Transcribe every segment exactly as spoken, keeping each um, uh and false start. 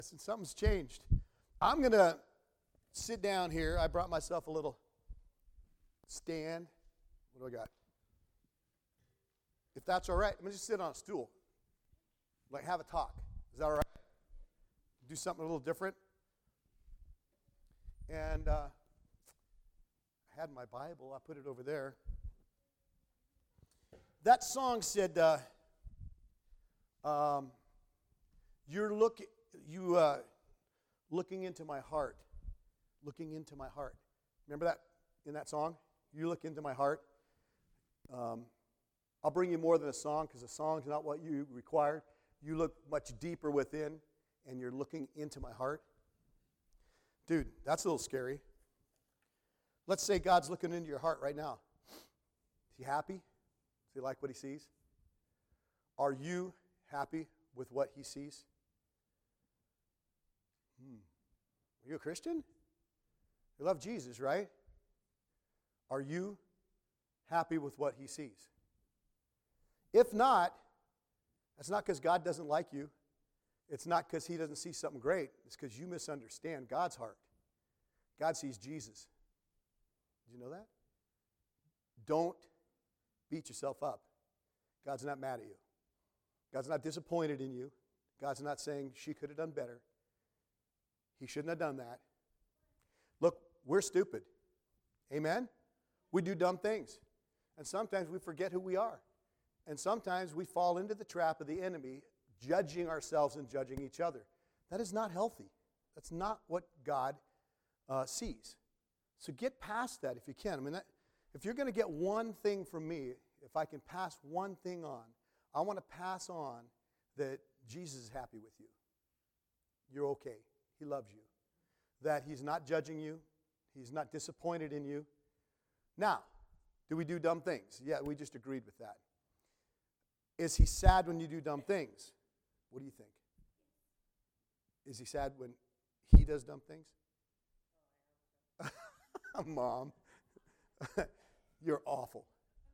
And something's changed. I'm going to sit down here. I brought myself a little stand. What do I got? If that's all right, I'm going to just sit on a stool. Like, have a talk. Is that all right? Do something a little different. And uh, I had my Bible. I put it over there. That song said, uh, um, you're looking, you, uh, looking into my heart. Looking into my heart. Remember that in that song? You look into my heart. Um, I'll bring you more than a song, because a song's not what you required. You look much deeper within, and you're looking into my heart. Dude, that's a little scary. Let's say God's looking into your heart right now. Is he happy? Does he like what he sees? Are you happy with what he sees? Hmm. Are you a Christian? You love Jesus, right? Are you happy with what he sees? If not, that's not because God doesn't like you. It's not because he doesn't see something great. It's because you misunderstand God's heart. God sees Jesus. Did you know that? Don't beat yourself up. God's not mad at you. God's not disappointed in you. God's not saying she could have done better. He shouldn't have done that. Look, we're stupid. Amen? We do dumb things. And sometimes we forget who we are. And sometimes we fall into the trap of the enemy, judging ourselves and judging each other. That is not healthy. That's not what God uh, sees. So get past that if you can. I mean, that, if you're going to get one thing from me, if I can pass one thing on, I want to pass on that Jesus is happy with you. You're okay. He loves you. That he's not judging you. He's not disappointed in you. Now, do we do dumb things? Yeah, we just agreed with that. Is he sad when you do dumb things? What do you think? Is he sad when he does dumb things? Mom, you're awful.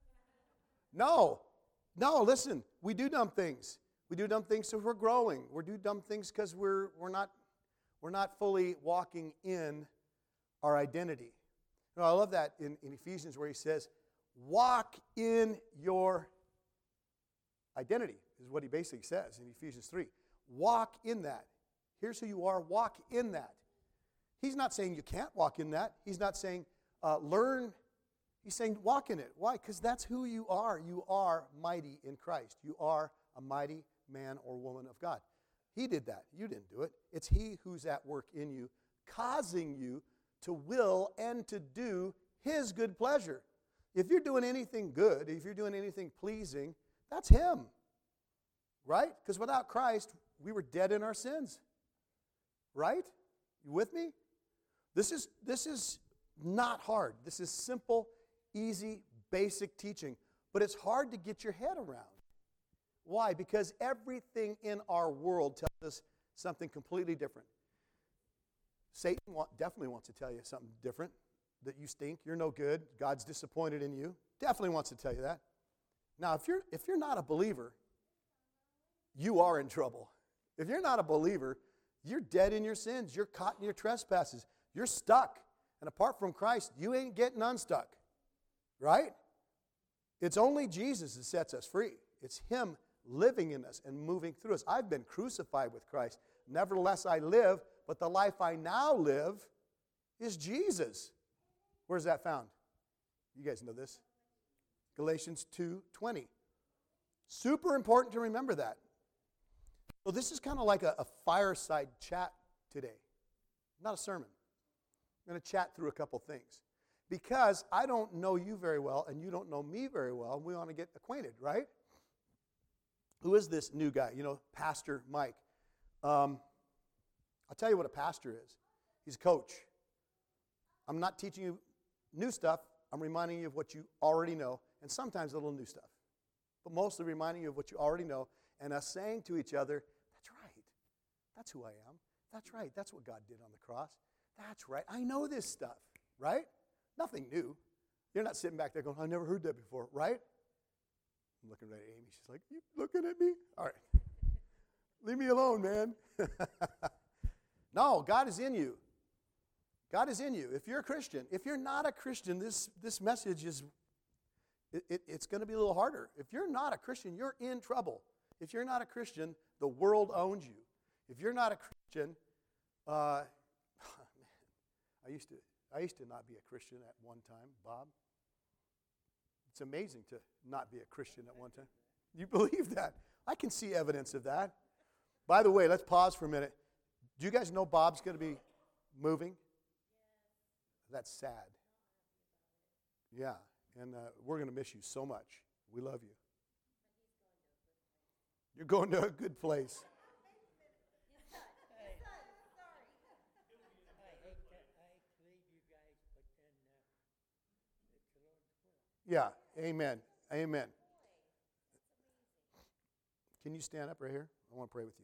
No, no, listen, we do dumb things. We do dumb things because we're growing. We do dumb things because we're we're not we're not fully walking in our identity. You know, I love that in, in Ephesians where he says, walk in your identity, is what he basically says in Ephesians three. Walk in that. Here's who you are. Walk in that. He's not saying you can't walk in that. He's not saying uh, learn. He's saying walk in it. Why? Because that's who you are. You are mighty in Christ. You are a mighty man or woman of God. He did that. You didn't do it. It's he who's at work in you, causing you to will and to do his good pleasure. If you're doing anything good, if you're doing anything pleasing, that's him, right? Because without Christ, we were dead in our sins, right? You with me? This is, this is not hard. This is simple, easy, basic teaching. But it's hard to get your head around. Why? Because everything in our world tells us something completely different. Satan want, definitely wants to tell you something different, that you stink, you're no good, God's disappointed in you. Definitely wants to tell you that. Now, if you're if you're not a believer, you are in trouble. If you're not a believer, you're dead in your sins. You're caught in your trespasses. You're stuck. And apart from Christ, you ain't getting unstuck. Right? It's only Jesus that sets us free. It's him living in us and moving through us. I've been crucified with Christ. Nevertheless, I live, but the life I now live is Jesus. Where's that found? You guys know this. Galatians two twenty. Super important to remember that. So this is kind of like a, a fireside chat today. Not a sermon. I'm going to chat through a couple things. Because I don't know you very well, and you don't know me very well, and we want to get acquainted, right? Who is this new guy? You know, Pastor Mike. Um, I'll tell you what a pastor is. He's a coach. I'm not teaching you new stuff. I'm reminding you of what you already know, and sometimes a little new stuff. But mostly reminding you of what you already know, and us saying to each other, that's right. That's who I am. That's right. That's what God did on the cross. That's right. I know this stuff, right? Nothing new. You're not sitting back there going, I never heard that before, right? I'm looking right at Amy. She's like, you looking at me? All right. Leave me alone, man. No, God is in you. God is in you. If you're a Christian, if you're not a Christian, this, this message is, it, it, it's going to be a little harder. If you're not a Christian, you're in trouble. If you're not a Christian, the world owns you. If you're not a Christian, uh, man, I used to, I used to not be a Christian at one time, Bob. It's amazing to not be a Christian at one time. You believe that? I can see evidence of that. By the way, let's pause for a minute. Do you guys know Bob's going to be moving? That's sad. Yeah, and uh, we're going to miss you so much. We love you. You're going to a good place. Yeah, amen. Amen. Can you stand up right here? I want to pray with you.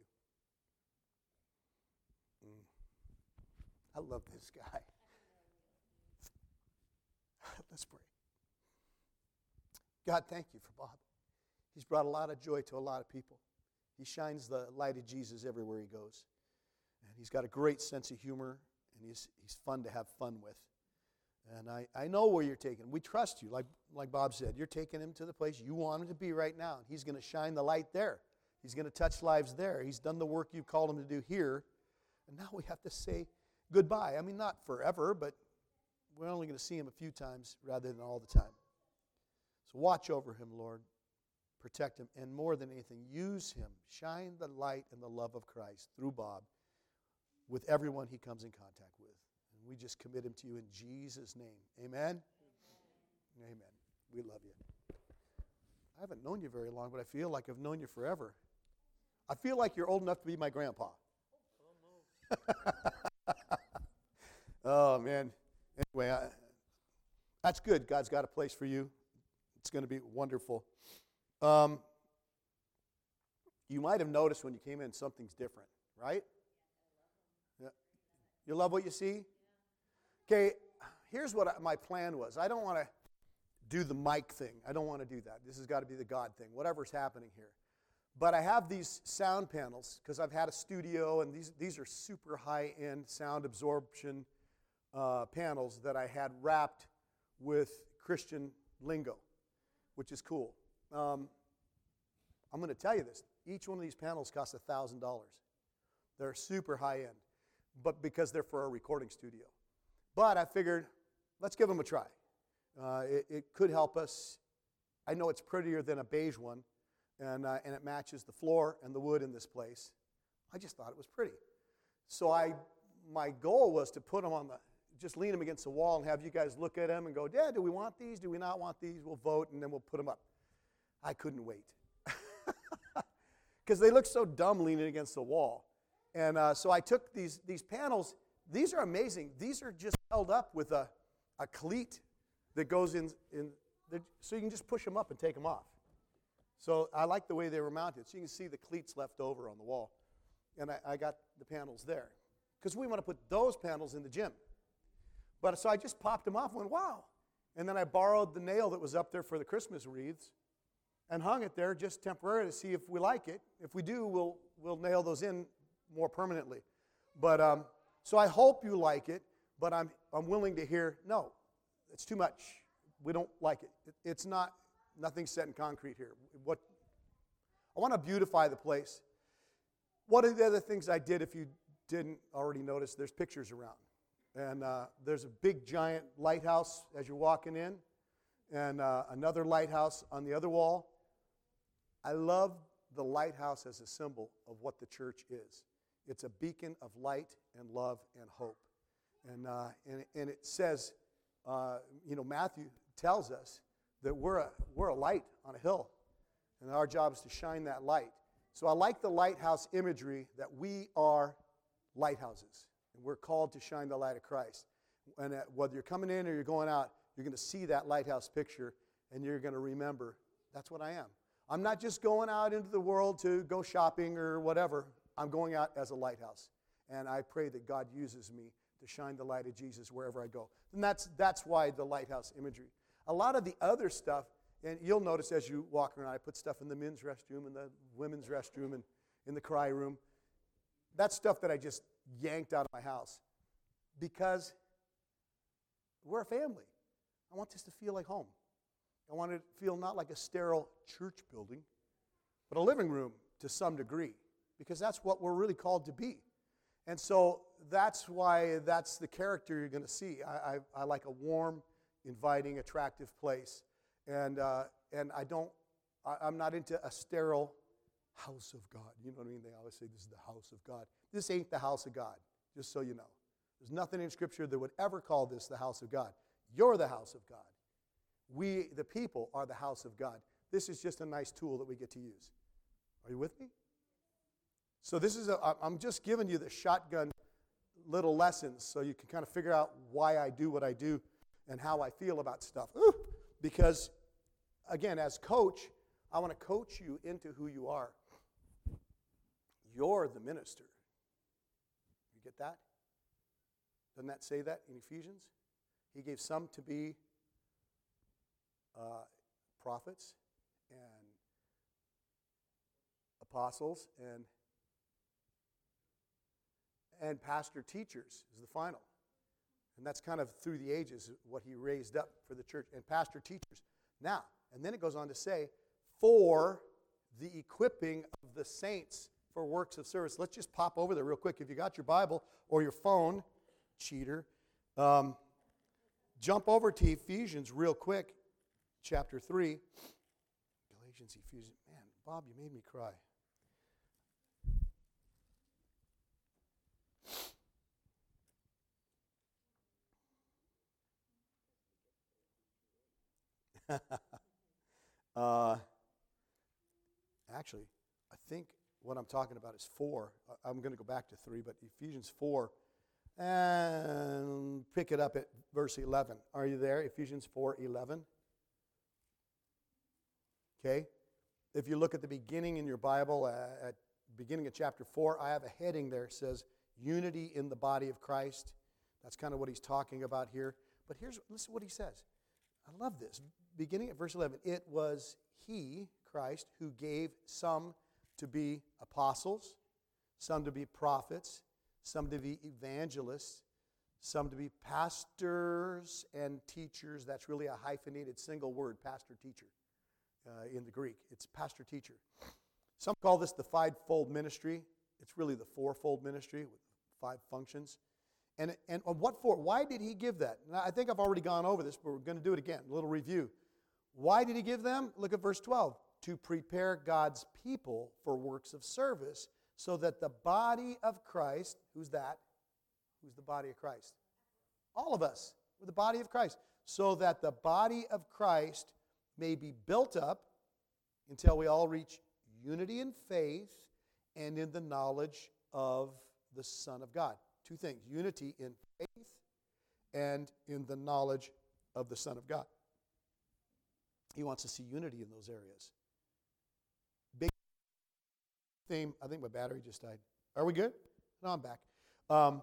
Mm. I love this guy. Let's pray. God, thank you for Bob. He's brought a lot of joy to a lot of people. He shines the light of Jesus everywhere he goes. And he's got a great sense of humor, and he's, he's fun to have fun with. And I, I know where you're taking him. We trust you. Like, like Bob said, you're taking him to the place you want him to be right now. And he's going to shine the light there. He's going to touch lives there. He's done the work you've called him to do here. And now we have to say goodbye. I mean, not forever, but we're only going to see him a few times rather than all the time. So watch over him, Lord. Protect him. And more than anything, use him. Shine the light and the love of Christ through Bob with everyone he comes in contact with. And we just commit him to you in Jesus' name. Amen? Amen. Amen. We love you. I haven't known you very long, but I feel like I've known you forever. I feel like you're old enough to be my grandpa. Oh, man. Anyway, I, that's good. God's got a place for you. It's going to be wonderful. Um, you might have noticed when you came in something's different, right? Yeah. You love what you see? Okay, here's what I, my plan was. I don't want to do the mic thing. I don't want to do that. This has got to be the God thing, whatever's happening here. But I have these sound panels because I've had a studio, and these, these are super high-end sound absorption uh, panels that I had wrapped with Christian lingo, which is cool. Um, I'm going to tell you this. Each one of these panels costs one thousand dollars. They're super high-end, but because they're for a recording studio. But I figured, let's give them a try. Uh, it, it could help us. I know it's prettier than a beige one, and, uh, and it matches the floor and the wood in this place. I just thought it was pretty. So I, my goal was to put them on the, just lean them against the wall and have you guys look at them and go, Dad, do we want these? Do we not want these? We'll vote, and then we'll put them up. I couldn't wait. Because they look so dumb leaning against the wall. And uh, so I took these, these panels. These are amazing. These are just held up with a, a cleat that goes in, in so you can just push them up and take them off. So I like the way they were mounted. So you can see the cleats left over on the wall. And I, I got the panels there. Because we want to put those panels in the gym. But so I just popped them off and went, wow. And then I borrowed the nail that was up there for the Christmas wreaths and hung it there just temporarily to see if we like it. If we do, we'll, we'll nail those in more permanently. But um, so I hope you like it, but I'm, I'm willing to hear, no, it's too much. We don't like it. it it's not, nothing's set in concrete here. What I want to beautify the place. One of the other things I did, if you didn't already notice, there's pictures around. And uh, there's a big, giant lighthouse as you're walking in, and uh, another lighthouse on the other wall. I love the lighthouse as a symbol of what the church is. It's a beacon of light and love and hope. And, uh, and, and it says, uh, you know, Matthew tells us that we're a, we're a light on a hill, and our job is to shine that light. So I like the lighthouse imagery that we are lighthouses, and we're called to shine the light of Christ. And uh, whether you're coming in or you're going out, you're going to see that lighthouse picture, and you're going to remember, that's what I am. I'm not just going out into the world to go shopping or whatever. I'm going out as a lighthouse. And I pray that God uses me to shine the light of Jesus wherever I go. And that's that's why the lighthouse imagery. A lot of the other stuff, and you'll notice as you walk around, I put stuff in the men's restroom and the women's restroom and in the cry room. That's stuff that I just yanked out of my house because we're a family. I want this to feel like home. I want it to feel not like a sterile church building, but a living room to some degree, because that's what we're really called to be. And so that's why that's the character you're going to see. I, I, I like a warm, inviting, attractive place. And uh, and I don't, I, I'm not into a sterile house of God. You know what I mean? They always say this is the house of God. This ain't the house of God, just so you know. There's nothing in Scripture that would ever call this the house of God. You're the house of God. We, the people, are the house of God. This is just a nice tool that we get to use. Are you with me? So this is, a, I'm just giving you the shotgun little lessons so you can kind of figure out why I do what I do and how I feel about stuff. Ooh, because, again, as coach, I want to coach you into who you are. You're the minister. You get that? Doesn't that say that in Ephesians? He gave some to be uh, prophets and apostles and and pastor teachers is the final. And that's kind of through the ages what he raised up for the church. And pastor teachers. Now, and then it goes on to say, for the equipping of the saints for works of service. Let's just pop over there real quick. If you got your Bible or your phone, cheater, um, jump over to Ephesians real quick, chapter three. Galatians, Ephesians. Man, Bob, you made me cry. uh, actually, I think what I'm talking about is four. I'm going to go back to three, but Ephesians four. And pick it up at verse eleven. Are you there? Ephesians four eleven. Okay. If you look at the beginning in your Bible, uh, at beginning of chapter four, I have a heading there that says unity in the body of Christ. That's kind of what he's talking about here. But here's, listen what he says. I love this. Beginning at verse eleven, it was he, Christ, who gave some to be apostles, some to be prophets, some to be evangelists, some to be pastors and teachers. That's really a hyphenated single word, pastor-teacher, uh, in the Greek. It's pastor-teacher. Some call this the fivefold ministry. It's really the fourfold ministry with five functions. And, and what for? Why did he give that? Now, I think I've already gone over this, but we're going to do it again, a little review. Why did he give them? Look at verse twelve. To prepare God's people for works of service, so that the body of Christ, who's that? Who's the body of Christ? All of us. We're the body of Christ. So that the body of Christ may be built up until we all reach unity in faith and in the knowledge of the Son of God. Two things, unity in faith and in the knowledge of the Son of God. He wants to see unity in those areas. Big theme. I think my battery just died. Are we good? No, I'm back. Um,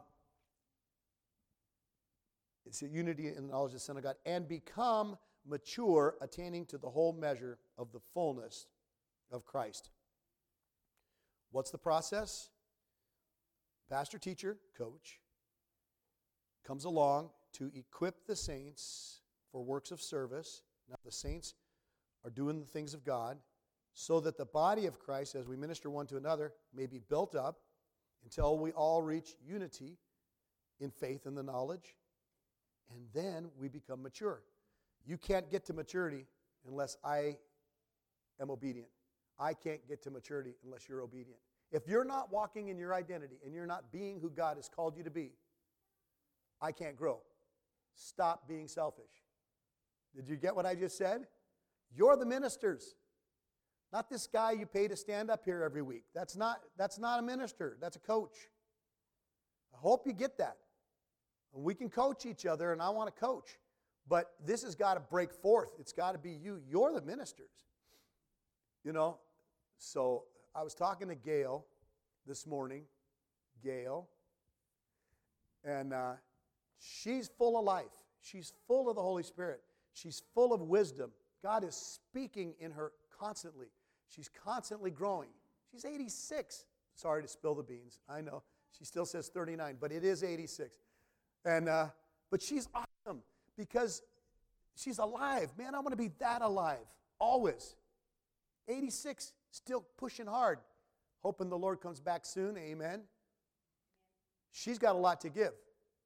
it's a unity in the knowledge of the Son of God. And become mature, attaining to the whole measure of the fullness of Christ. What's the process? Pastor, teacher, coach comes along to equip the saints for works of service. Now the saints are doing the things of God, so that the body of Christ, as we minister one to another, may be built up until we all reach unity in faith and the knowledge, and then we become mature. You can't get to maturity unless I am obedient. I can't get to maturity unless you're obedient. If you're not walking in your identity and you're not being who God has called you to be, I can't grow. Stop being selfish. Did you get what I just said? You're the ministers. Not this guy you pay to stand up here every week. That's not, that's not a minister. That's a coach. I hope you get that. And we can coach each other, and I want to coach. But this has got to break forth. It's got to be you. You're the ministers. You know, so I was talking to Gail this morning. Gail. And uh, she's full of life. She's full of the Holy Spirit. She's full of wisdom. God is speaking in her constantly. She's constantly growing. She's eighty-six. Sorry to spill the beans. I know. She still says thirty-nine, but it is eighty-six. And uh, but she's awesome because she's alive. Man, I want to be that alive, always. eighty-six, still pushing hard. Hoping the Lord comes back soon, amen. She's got a lot to give.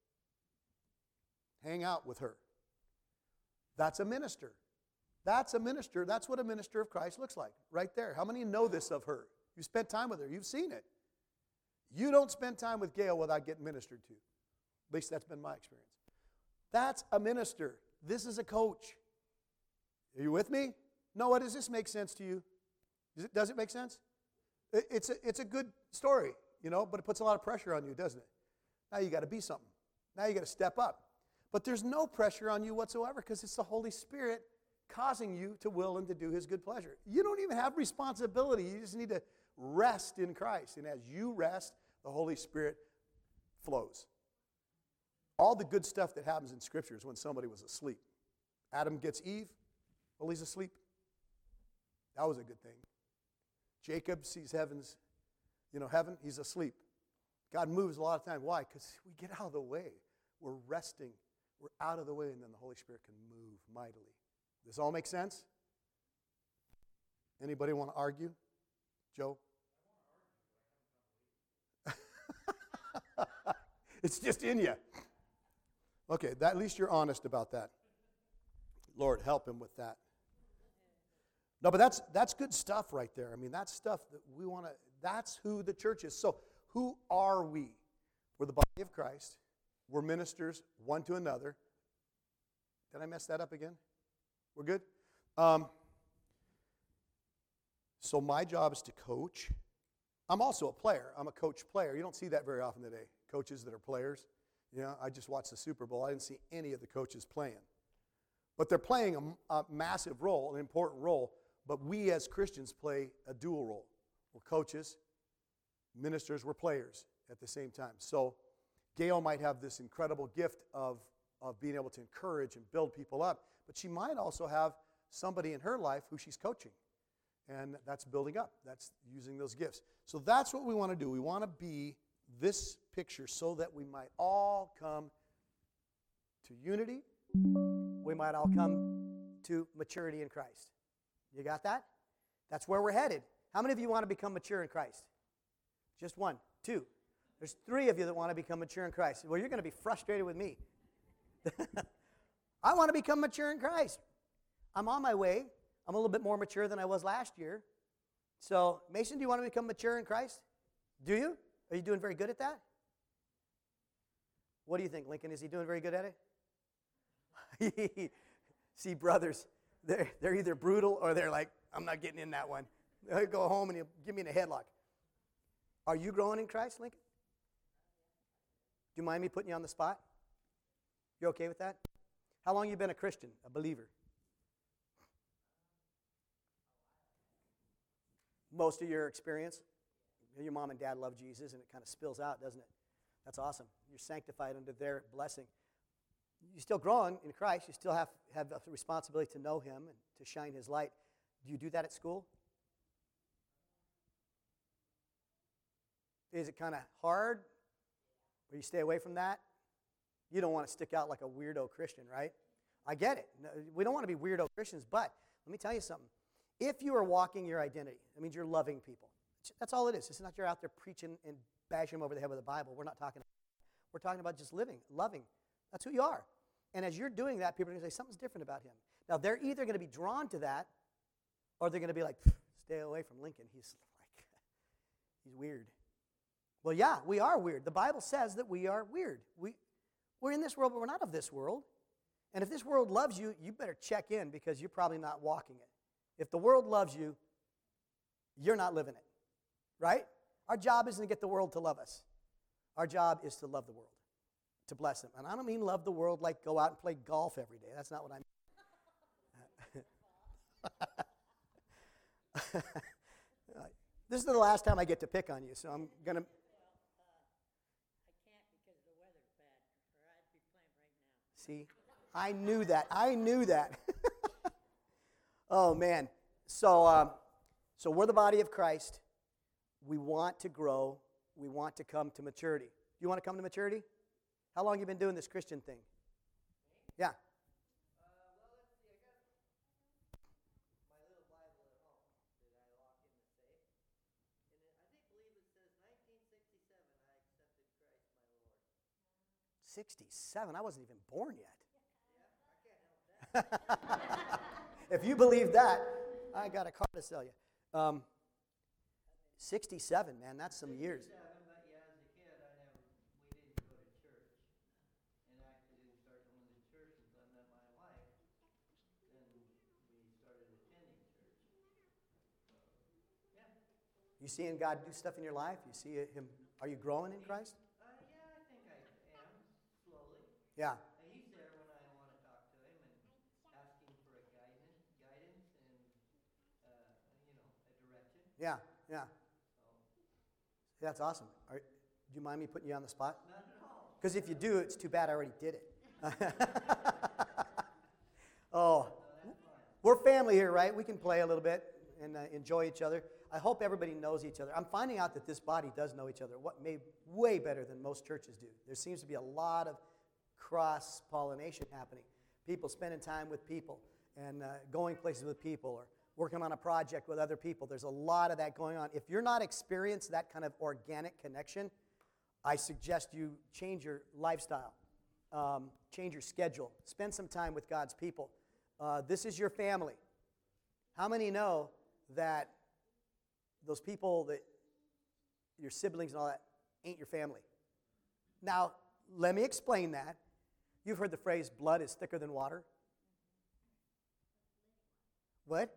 Hang out with her. That's a minister. That's a minister. That's what a minister of Christ looks like, right there. How many know this of her? You spent time with her. You've seen it. You don't spend time with Gail without getting ministered to. At least that's been my experience. That's a minister. This is a coach. Are you with me? Noah, does this make sense to you? Does it, does it make sense? It, it's, a, it's a good story, you know, but it puts a lot of pressure on you, doesn't it? Now you got to be something. Now you got to step up. But there's no pressure on you whatsoever because it's the Holy Spirit causing you to will and to do His good pleasure. You don't even have responsibility. You just need to rest in Christ. And as you rest, the Holy Spirit flows. All the good stuff that happens in Scripture is when somebody was asleep. Adam gets Eve. Well, he's asleep. That was a good thing. Jacob sees heavens, you know, heaven, he's asleep. God moves a lot of times. Why? Because we get out of the way. We're resting. We're out of the way, and then the Holy Spirit can move mightily. Does this all make sense? Anybody want to argue? Joe? It's just in you. Okay, that, at least you're honest about that. Lord, help him with that. No, but that's that's good stuff right there. I mean, that's stuff that we want to, that's who the church is. So, who are we? We're the body of Christ. We're ministers one to another. Did I mess that up again? We're good? Um, so my job is to coach. I'm also a player. I'm a coach player. You don't see that very often today. Coaches that are players. You know, I just watched the Super Bowl. I didn't see any of the coaches playing. But they're playing a, a massive role, an important role. But we as Christians play a dual role. We're coaches, ministers, we're players at the same time. So Gail might have this incredible gift of, of being able to encourage and build people up, but she might also have somebody in her life who she's coaching. And that's building up. That's using those gifts. So that's what we want to do. We want to be this picture so that we might all come to unity. We might all come to maturity in Christ. You got that? That's where we're headed. How many of you want to become mature in Christ? Just one. Two. There's three of you that want to become mature in Christ. Well, you're going to be frustrated with me. I want to become mature in Christ. I'm on my way. I'm a little bit more mature than I was last year. So, Mason, do you want to become mature in Christ? Do you? Are you doing very good at that? What do you think, Lincoln? Is he doing very good at it? See, brothers, they're, they're either brutal or they're like, I'm not getting in that one. They'll go home and he'll give me in a headlock. Are you growing in Christ, Lincoln? Do you mind me putting you on the spot? You okay with that? How long have you been a Christian, a believer? Most of your experience? Your mom and dad love Jesus, and it kind of spills out, doesn't it? That's awesome. You're sanctified under their blessing. You're still growing in Christ. You still have, have the responsibility to know Him and to shine His light. Do you do that at school? Is it kind of hard? Or you stay away from that? You don't want to stick out like a weirdo Christian, right? I get it. No, we don't want to be weirdo Christians, but let me tell you something. If you are walking your identity, that means you're loving people. That's all it is. It's not you're out there preaching and bashing them over the head with the Bible. We're not talking about that. We're talking about just living, loving. That's who you are. And as you're doing that, people are going to say something's different about him. Now, they're either going to be drawn to that, or they're going to be like, stay away from Lincoln. He's like, he's weird. Well, yeah, we are weird. The Bible says that we are weird. We, we're in this world, but we're not of this world. And if this world loves you, you better check in because you're probably not walking it. If the world loves you, you're not living it. Right? Our job isn't to get the world to love us. Our job is to love the world, to bless them. And I don't mean love the world like go out and play golf every day. That's not what I mean. This is the last time I get to pick on you, so I'm going to... See, I knew that. I knew that. Oh, man. So, um, so we're the body of Christ. We want to grow we want to come to maturity. Do you want to come to maturity? How long have you been doing this Christian thing? Yeah. sixty-seven. I wasn't even born yet. If you believe that, I got a car to sell you. Um, sixty-seven, man, that's some years. But yeah, as a kid, I never, we didn't go to church. And I actually didn't start going to church until I met my wife. Then we started attending church. So, yeah. You seeing God do stuff in your life? You see him, are you growing in Christ? Uh, yeah, I think I am, slowly. Yeah. And he's there when I want to talk to him and asking for a guidance, guidance and, uh, you know, a direction. Yeah, yeah. So, That's awesome. Are, do you mind me putting you on the spot? not at all. Because if you do, it's too bad I already did it. Oh, we're family here, right? We can play a little bit and uh, enjoy each other. I hope everybody knows each other. I'm finding out that this body does know each other, what may way better than most churches do. There seems to be a lot of cross-pollination happening. People spending time with people and uh, going places with people or working on a project with other people. There's a lot of that going on. If you're not experiencing that kind of organic connection, I suggest you change your lifestyle, um, change your schedule, spend some time with God's people. Uh, this is your family. How many know that those people that your siblings and all that ain't your family? Now, let me explain that. You've heard the phrase, blood is thicker than water. What?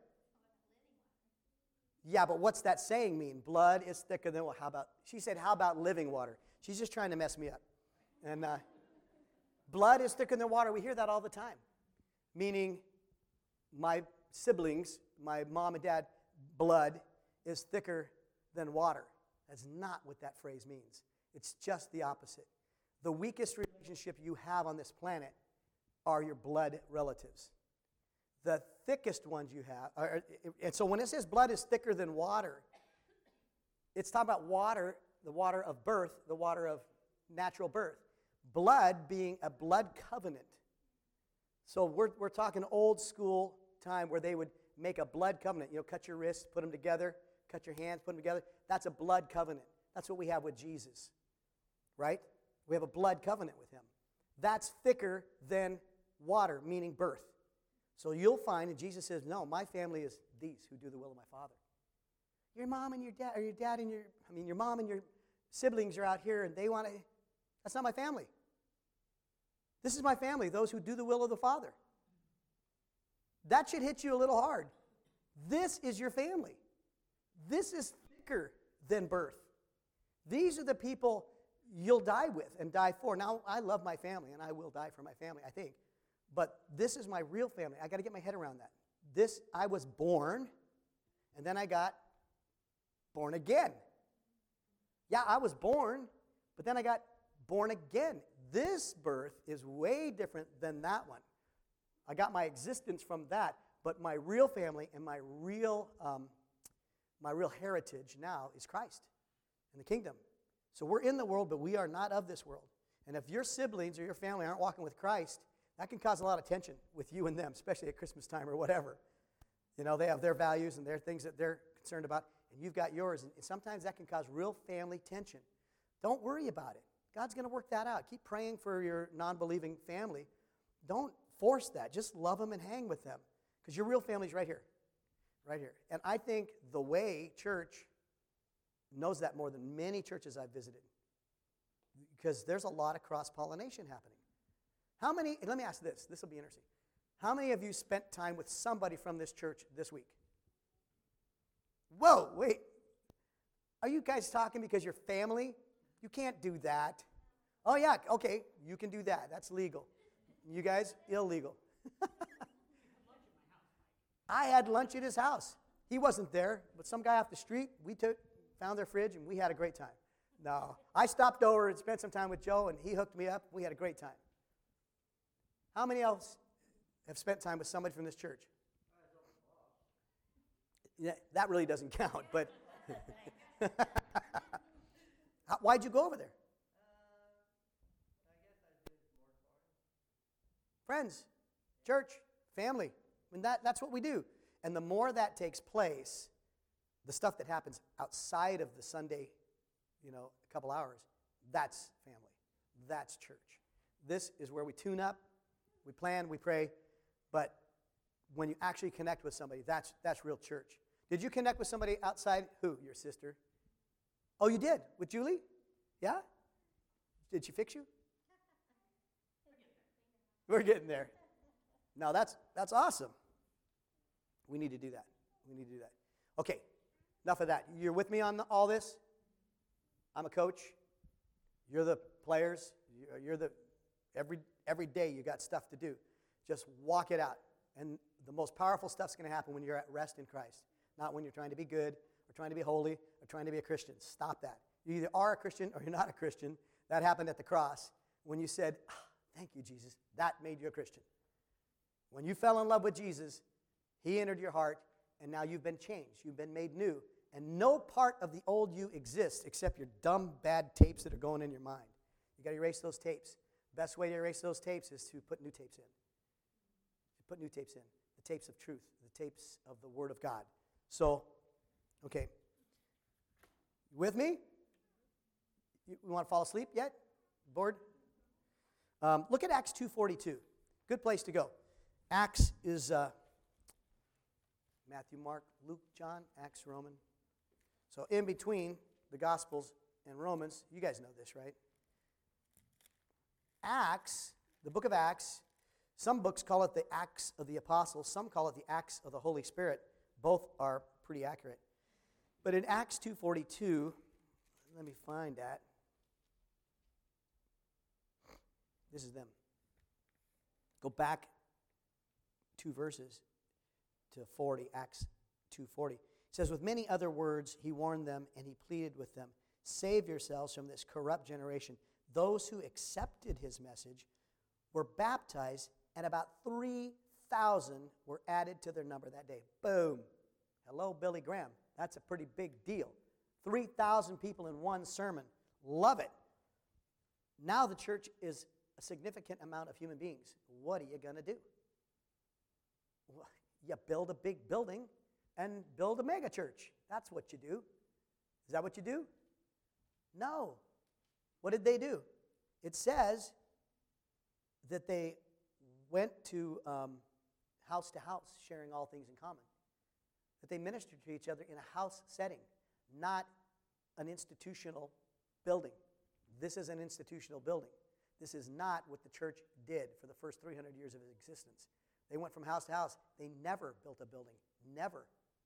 Yeah, but what's that saying mean? Blood is thicker than, well, how about, she said, how about living water? She's just trying to mess me up. And uh, blood is thicker than water. We hear that all the time. Meaning, my siblings, my mom and dad, blood is thicker than water. That's not what that phrase means. It's just the opposite. The weakest relationship you have on this planet are your blood relatives. The thickest ones you have, are, and so when it says blood is thicker than water, it's talking about water, the water of birth, the water of natural birth. Blood being a blood covenant. So we're, we're talking old school time where they would make a blood covenant. You know, cut your wrists, put them together, cut your hands, put them together. That's a blood covenant. That's what we have with Jesus, right? We have a blood covenant with him. That's thicker than water, meaning birth. So you'll find, and Jesus says, no, my family is these who do the will of my Father. Your mom and your dad, or your dad and your, I mean, your mom and your siblings are out here and they want to, that's not my family. This is my family, those who do the will of the Father. That should hit you a little hard. This is your family. This is thicker than birth. These are the people you'll die with and die for. Now, I love my family, and I will die for my family, I think. But this is my real family. I got to get my head around that. This, I was born, and then I got born again. Yeah, I was born, but then I got born again. This birth is way different than that one. I got my existence from that, but my real family and my real, um, my real heritage now is Christ and the kingdom. So we're in the world, but we are not of this world. And if your siblings or your family aren't walking with Christ, that can cause a lot of tension with you and them, especially at Christmas time or whatever. You know, they have their values and their things that they're concerned about, and you've got yours. And sometimes that can cause real family tension. Don't worry about it. God's going to work that out. Keep praying for your non-believing family. Don't force that. Just love them and hang with them, because your real family's right here, right here. And I think the Way Church knows that more than many churches I've visited, because there's a lot of cross-pollination happening. How many, let me ask this, this will be interesting. How many of you spent time with somebody from this church this week? Whoa, wait. Are you guys talking because you're family? You can't do that. Oh, yeah, okay, you can do that. That's legal. You guys, illegal. I had lunch at his house. He wasn't there, but some guy off the street, we took, found their fridge, and we had a great time. No, I stopped over and spent some time with Joe, and he hooked me up. We had a great time. How many else have spent time with somebody from this church? Yeah, that really doesn't count, but How, why'd you go over there? Uh, I guess I do more for him. Friends, church, family. I mean, that, that's what we do. And the more that takes place, the stuff that happens outside of the Sunday, you know, a couple hours, that's family. That's church. This is where we tune up, we plan, we pray, but when you actually connect with somebody, that's that's real church. Did you connect with somebody outside? Who? Your sister? Oh, you did? With Julie? Yeah? Did she fix you? We're getting there. No, that's that's awesome. We need to do that. We need to do that. Okay, enough of that. You're with me on the, all this? I'm a coach. You're the players. You're, you're the every every day you got stuff to do. Just walk it out. And the most powerful stuff's going to happen when you're at rest in Christ, not when you're trying to be good or trying to be holy or trying to be a Christian. Stop that. You either are a Christian or you're not a Christian. That happened at the cross when you said, ah, thank you, Jesus. That made you a Christian. When you fell in love with Jesus, he entered your heart, and now you've been changed. You've been made new. And no part of the old you exists except your dumb, bad tapes that are going in your mind. You got to erase those tapes. Best way to erase those tapes is to put new tapes in. Put new tapes in. The tapes of truth. The tapes of the Word of God. So, okay. You with me? You, you want to fall asleep yet? Bored? Um, look at Acts two forty-two. Good place to go. Acts is uh, Matthew, Mark, Luke, John, Acts, Roman. So in between the Gospels and Romans, you guys know this, right? Acts, the book of Acts, some books call it the Acts of the Apostles. Some call it the Acts of the Holy Spirit. Both are pretty accurate. But in Acts two forty-two, let me find that. This is them. Go back two verses to forty, Acts two forty. It says, with many other words, he warned them and he pleaded with them, save yourselves from this corrupt generation. Those who accepted his message were baptized, and about three thousand were added to their number that day. Boom. Hello, Billy Graham. That's a pretty big deal. three thousand people in one sermon. Love it. Now the church is a significant amount of human beings. What are you going to do? Well, you build a big building and build a mega church. That's what you do. Is that what you do? No. What did they do? It says that they went to um, house to house, sharing all things in common. That they ministered to each other in a house setting, not an institutional building. This is an institutional building. This is not what the church did for the first three hundred years of its existence. They went from house to house. They never built a building. Never.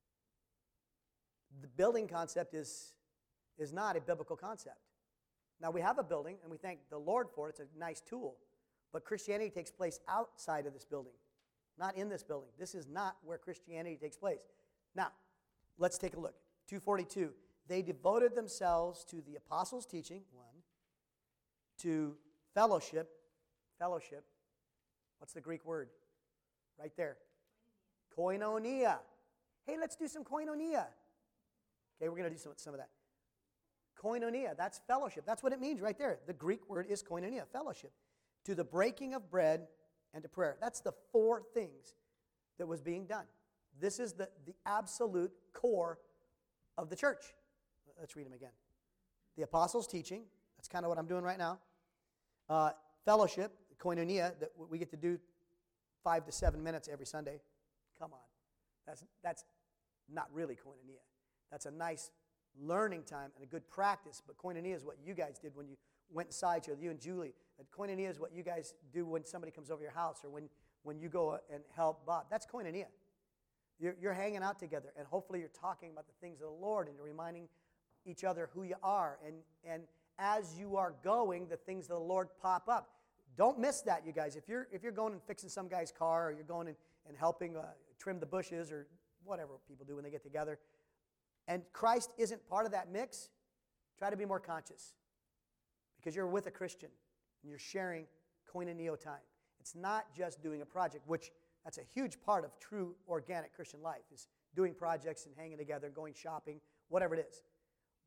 The building concept is, is not a biblical concept. Now, we have a building, and we thank the Lord for it. It's a nice tool. But Christianity takes place outside of this building, not in this building. This is not where Christianity takes place. Now, let's take a look. two forty-two. They devoted themselves to the apostles' teaching, one, to fellowship. Fellowship. What's the Greek word? Right there. Koinonia. Hey, let's do some koinonia. Okay, we're going to do some, some of that. Koinonia, that's fellowship. That's what it means right there. The Greek word is koinonia, fellowship. To the breaking of bread and to prayer. That's the four things that was being done. This is the, the absolute core of the church. Let's read them again. The apostles' teaching. That's kind of what I'm doing right now. Uh, fellowship, koinonia, that we get to do five to seven minutes every Sunday. Come on. That's, that's not really koinonia. That's a nice learning time and a good practice, but koinonia is what you guys did when you went inside each other, you and Julie. And koinonia is what you guys do when somebody comes over your house or when, when you go and help Bob. That's koinonia. You're, you're hanging out together, and hopefully you're talking about the things of the Lord, and you're reminding each other who you are. And, and as you are going, the things of the Lord pop up. Don't miss that, you guys. If you're, if you're going and fixing some guy's car, or you're going and, and helping uh, trim the bushes, or whatever people do when they get together, and Christ isn't part of that mix, try to be more conscious. Because you're with a Christian, and you're sharing koinonio time. It's not just doing a project, which that's a huge part of true organic Christian life, is doing projects and hanging together, going shopping, whatever it is.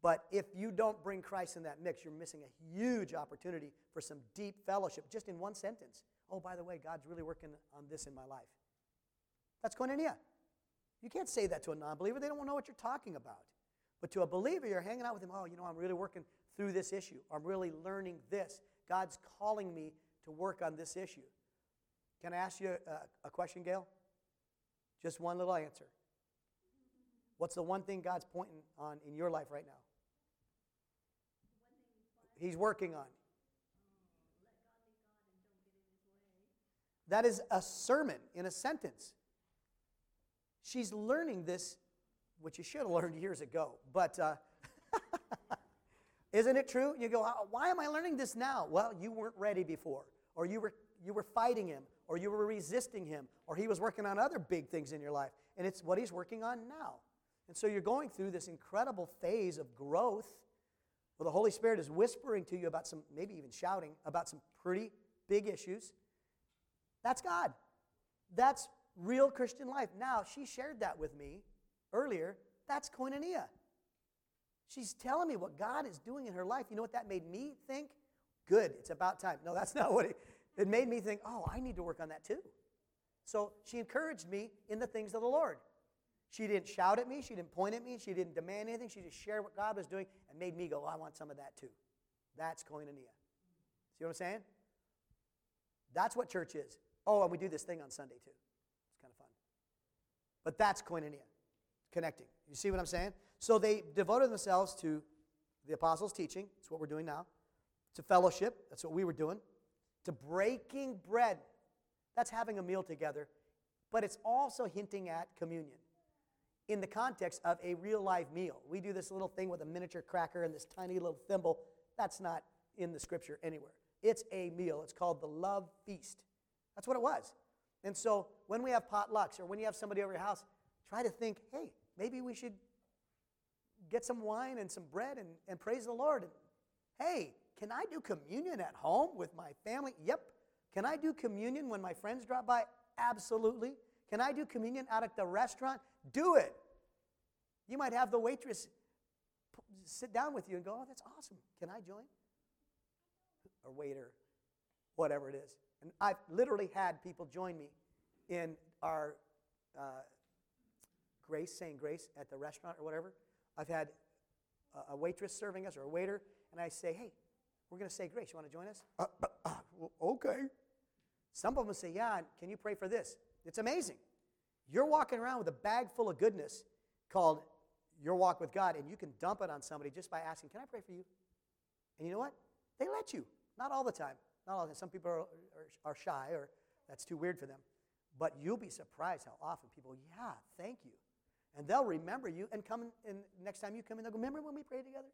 But if you don't bring Christ in that mix, you're missing a huge opportunity for some deep fellowship just in one sentence. Oh, by the way, God's really working on this in my life. That's koinonia. You can't say that to a non-believer. They don't know what you're talking about. But to a believer, you're hanging out with him. Oh, you know, I'm really working through this issue. I'm really learning this. God's calling me to work on this issue. Can I ask you a, a question, Gail? Just one little answer. What's the one thing God's pointing on in your life right now? He's working on. That is a sermon in a sentence. She's learning this, which you should have learned years ago. But uh, isn't it true? You go, why am I learning this now? Well, you weren't ready before. Or you were, you were fighting him. Or you were resisting him. Or he was working on other big things in your life. And it's what he's working on now. And so you're going through this incredible phase of growth where the Holy Spirit is whispering to you about some, maybe even shouting, about some pretty big issues. That's God. That's real Christian life. Now, she shared that with me earlier. That's koinonia. She's telling me what God is doing in her life. You know what that made me think? Good, it's about time. No, that's not what it, it made me think, oh, I need to work on that too. So she encouraged me in the things of the Lord. She didn't shout at me. She didn't point at me. She didn't demand anything. She just shared what God was doing and made me go, oh, I want some of that too. That's koinonia. See what I'm saying? That's what church is. Oh, and we do this thing on Sunday too. It's kind of fun. But that's koinonia, connecting. You see what I'm saying? So they devoted themselves to the apostles' teaching. That's what we're doing now. To fellowship. That's what we were doing. To breaking bread. That's having a meal together. But it's also hinting at communion in the context of a real live meal. We do this little thing with a miniature cracker and this tiny little thimble. That's not in the scripture anywhere. It's a meal. It's called the love feast. That's what it was. And so when we have potlucks or when you have somebody over your house, try to think, hey, maybe we should get some wine and some bread and, and praise the Lord. And, hey, can I do communion at home with my family? Yep. Can I do communion when my friends drop by? Absolutely. Can I do communion out at the restaurant? Do it. You might have the waitress sit down with you and go, oh, that's awesome. Can I join? Or waiter, whatever it is. And I've literally had people join me in our uh, grace, saying grace at the restaurant or whatever. I've had a, a waitress serving us or a waiter, and I say, hey, we're going to say grace. You want to join us? Uh, uh, uh, well, okay. Some of them say, yeah, can you pray for this? It's amazing. You're walking around with a bag full of goodness called your walk with God, and you can dump it on somebody just by asking, can I pray for you? And you know what? They let you. Not all the time. Not all the time. Some people are, are, are shy, or that's too weird for them. But you'll be surprised how often people, yeah, thank you. And they'll remember you and come, and next time you come in, they'll go, remember when we prayed together?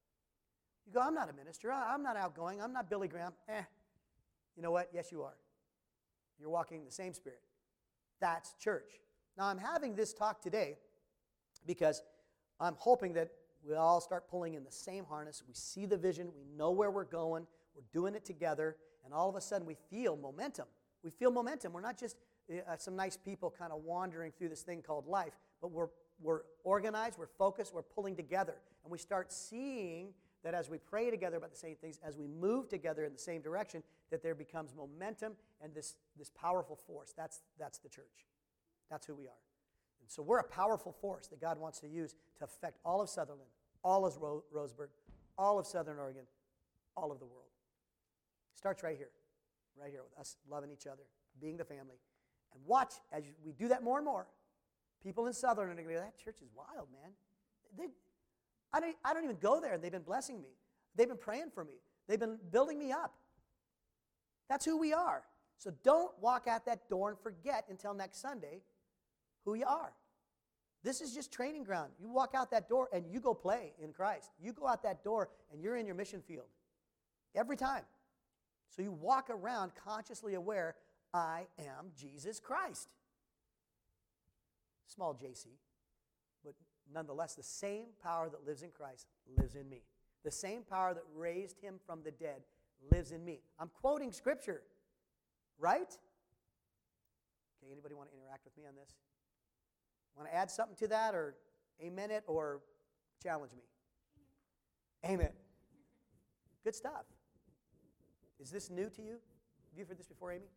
You go, I'm not a minister. I'm not outgoing. I'm not Billy Graham. Eh. You know what? Yes, you are. You're walking in the same spirit. That's church. Now, I'm having this talk today because I'm hoping that we all start pulling in the same harness. We see the vision. We know where we're going. We're doing it together. And all of a sudden, we feel momentum. We feel momentum. We're not just uh, some nice people kind of wandering through this thing called life, but we're, we're organized, we're focused, we're pulling together. And we start seeing that as we pray together about the same things, as we move together in the same direction, that there becomes momentum and this, this powerful force. That's, that's the church. That's who we are. And so we're a powerful force that God wants to use to affect all of Sutherland, all of Ro- Roseburg, all of Southern Oregon, all of the world. Starts right here, right here with us loving each other, being the family. And watch, as we do that more and more, people in Southern are going to go, that church is wild, man. They, I don't, I don't even go there, and they've been blessing me. They've been praying for me. They've been building me up. That's who we are. So don't walk out that door and forget until next Sunday who you are. This is just training ground. You walk out that door, and you go play in Christ. You go out that door, and you're in your mission field every time. So you walk around consciously aware, I am Jesus Christ. Small J C, but nonetheless, the same power that lives in Christ lives in me. The same power that raised him from the dead lives in me. I'm quoting Scripture, right? Okay, anybody want to interact with me on this? Want to add something to that, or amen it, or challenge me? Amen. Good stuff. Is this new to you? Have you heard this before, Amy?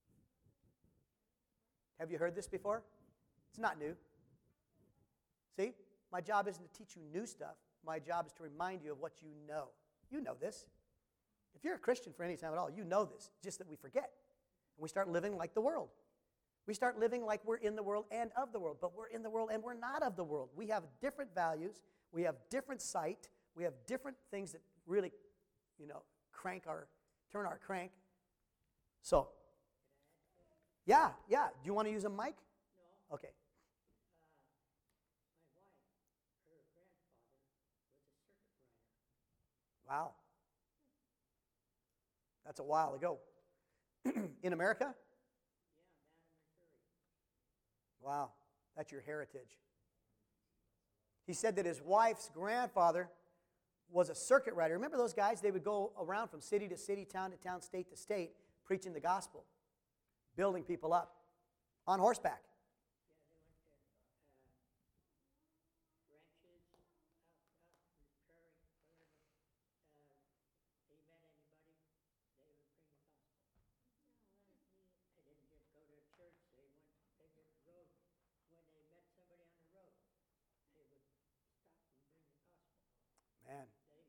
Have you heard this before? It's not new. See, my job isn't to teach you new stuff. My job is to remind you of what you know. You know this. If you're a Christian for any time at all, you know this, just that we forget. And we start living like the world. We start living like we're in the world and of the world, but we're in the world and we're not of the world. We have different values. We have different sight. We have different things that really, you know, crank our, turn our crank. So, yeah, yeah. Do you want to use a mic? No. Okay. Wow. That's a while ago. In America? Yeah, Missouri. Wow, that's your heritage. He said that his wife's grandfather was a circuit rider. Remember those guys? They would go around from city to city, town to town, state to state, preaching the gospel, building people up on horseback. Man,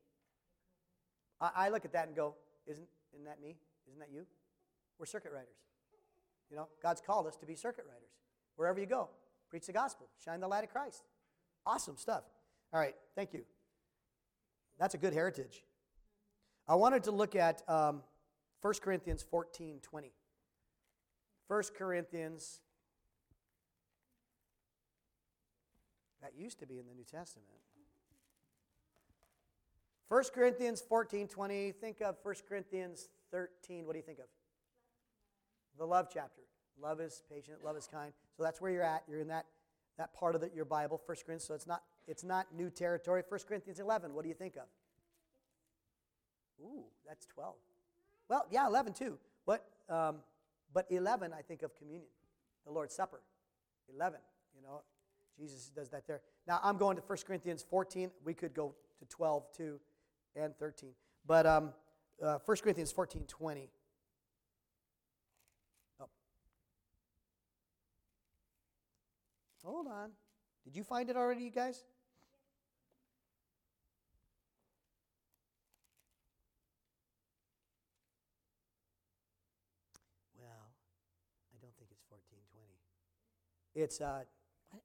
I, I look at that and go, isn't, isn't that me? Isn't that you? We're circuit riders. You know, God's called us to be circuit riders. Wherever you go, preach the gospel, shine the light of Christ. Awesome stuff. All right, thank you. That's a good heritage. I wanted to look at um, First Corinthians fourteen twenty. First Corinthians, that used to be in the New Testament. First Corinthians fourteen twenty. Think of First Corinthians thirteen. What do you think of? The love chapter. Love is patient. Love is kind. So that's where you're at. You're in that, that part of the, your Bible, First Corinthians. So it's not, it's not new territory. First Corinthians eleven. What do you think of? Ooh, that's twelve. Well, yeah, eleven too. What? Um, but eleven, I think of communion, the Lord's Supper. eleven, you know, Jesus does that there. Now, I'm going to First Corinthians fourteen. We could go to twelve too. And thirteen. But um, uh, First Corinthians fourteen twenty. Oh. Hold on. Did you find it already, you guys? Well, I don't think it's fourteen twenty. It's, uh, what?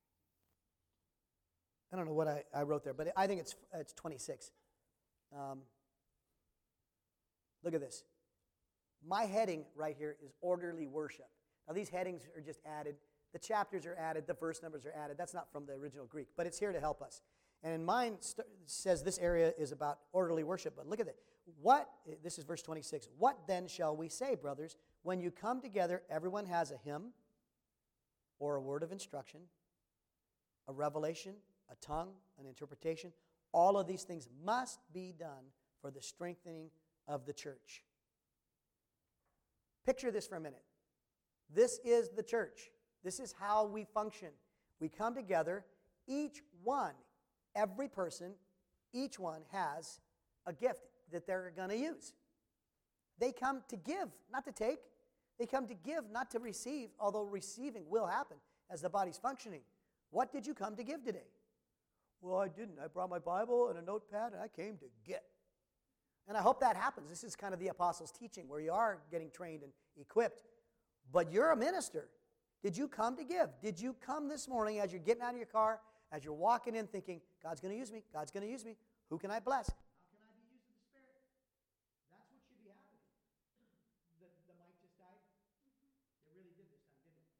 I don't know what I, I wrote there, but I think it's it's twenty-six. Um, look at this. My heading right here is orderly worship. Now, these headings are just added. The chapters are added. The verse numbers are added. That's not from the original Greek, but it's here to help us. And in mine st- says this area is about orderly worship. But look at it. What, this is verse twenty-six. What then shall we say, brothers? When you come together, everyone has a hymn or a word of instruction, a revelation, a tongue, an interpretation. All of these things must be done for the strengthening of the church. Picture this for a minute. This is the church. This is how we function. We come together. Each one, every person, each one has a gift that they're going to use. They come to give, not to take. They come to give, not to receive, although receiving will happen as the body's functioning. What did you come to give today? Well, I didn't. I brought my Bible and a notepad, and I came to get. And I hope that happens. This is kind of the apostles' teaching, where you are getting trained and equipped. But you're a minister. Did you come to give? Did you come this morning as you're getting out of your car, as you're walking in thinking, God's going to use me, God's going to use me, who can I bless? How can I be used of the Spirit? That's what should be happening. The, the mic just died? It really did this time, didn't it?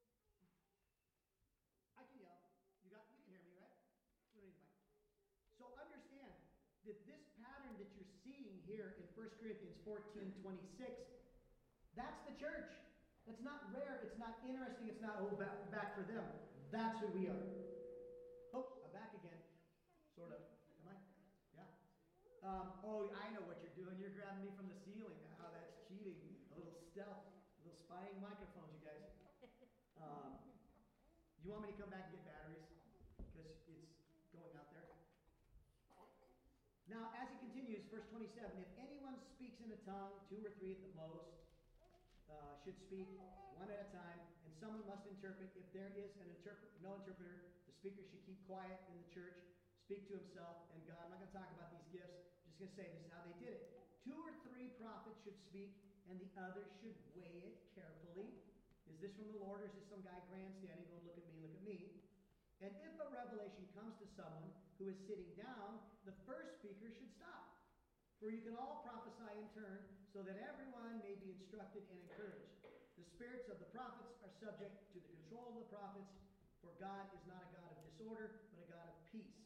I can yell. You got, you can hear me, right? We don't need the mic. So understand that this pattern that you're seeing here in First Corinthians fourteen twenty-six, that's the church. That's not rare. It's not interesting. It's not, oh, back, back for them. That's who we are. Oh, I'm back again. Sort of. Am I? Yeah. Um, oh, I know what you're doing. You're grabbing me from the ceiling. Oh, that's cheating. A little stealth. A little spying microphones, you guys. Um, you want me to come back and get batteries? Because it's going out there. Now, as he continues, verse twenty-seven, if anyone speaks in a tongue, two or three at the most, uh, should speak one at a time, and someone must interpret. If there is an interpret, no interpreter, the speaker should keep quiet in the church, speak to himself and God. I'm not going to talk about these gifts. I'm just going to say this is how they did it. Two or three prophets should speak, and the others should weigh it carefully. Is this from the Lord, or is this some guy grandstanding going, look at me, look at me? And if a revelation comes to someone who is sitting down, the first speaker should stop. For you can all prophesy in turn, so that everyone may be instructed and encouraged. The spirits of the prophets are subject to the control of the prophets, for God is not a God of disorder, but a God of peace.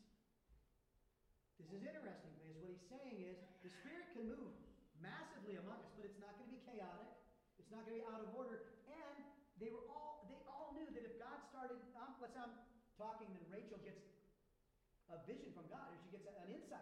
This is interesting, because what he's saying is the Spirit can move massively among us, but it's not going to be chaotic. It's not going to be out of order. And they were all they all knew that if God started, um, let's say I'm talking, then Rachel gets a vision from God, or she gets an insight.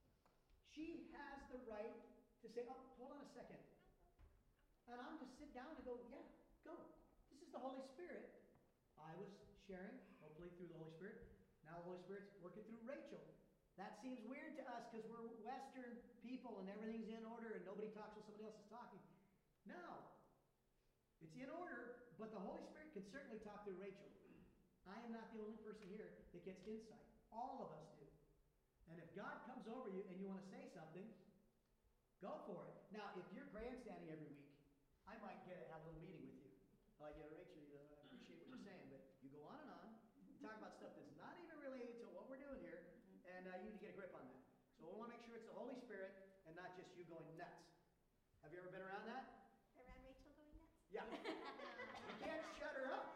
She has the right to say, oh, hold on a second. And I'm to sit down and go, yeah, go. This is the Holy Spirit. I was sharing, hopefully through the Holy Spirit. Now the Holy Spirit's working through Rachel. That seems weird to us because we're Western people and everything's in order and nobody talks while somebody else is talking. No. It's in order, but the Holy Spirit can certainly talk through Rachel. I am not the only person here that gets insight. All of us do. And if God comes over you and you want to say something, go for it. Now, if you're grandstanding every week, I might get have a little meeting with you. Like, yeah, Rachel, you know, I appreciate what you're saying, but you go on and on, you talk about stuff that's not even related to what we're doing here, and uh, you need to get a grip on that. So we want to make sure it's the Holy Spirit and not just you going nuts. Have you ever been around that? Around Rachel going nuts? Yeah. You can't shut her up.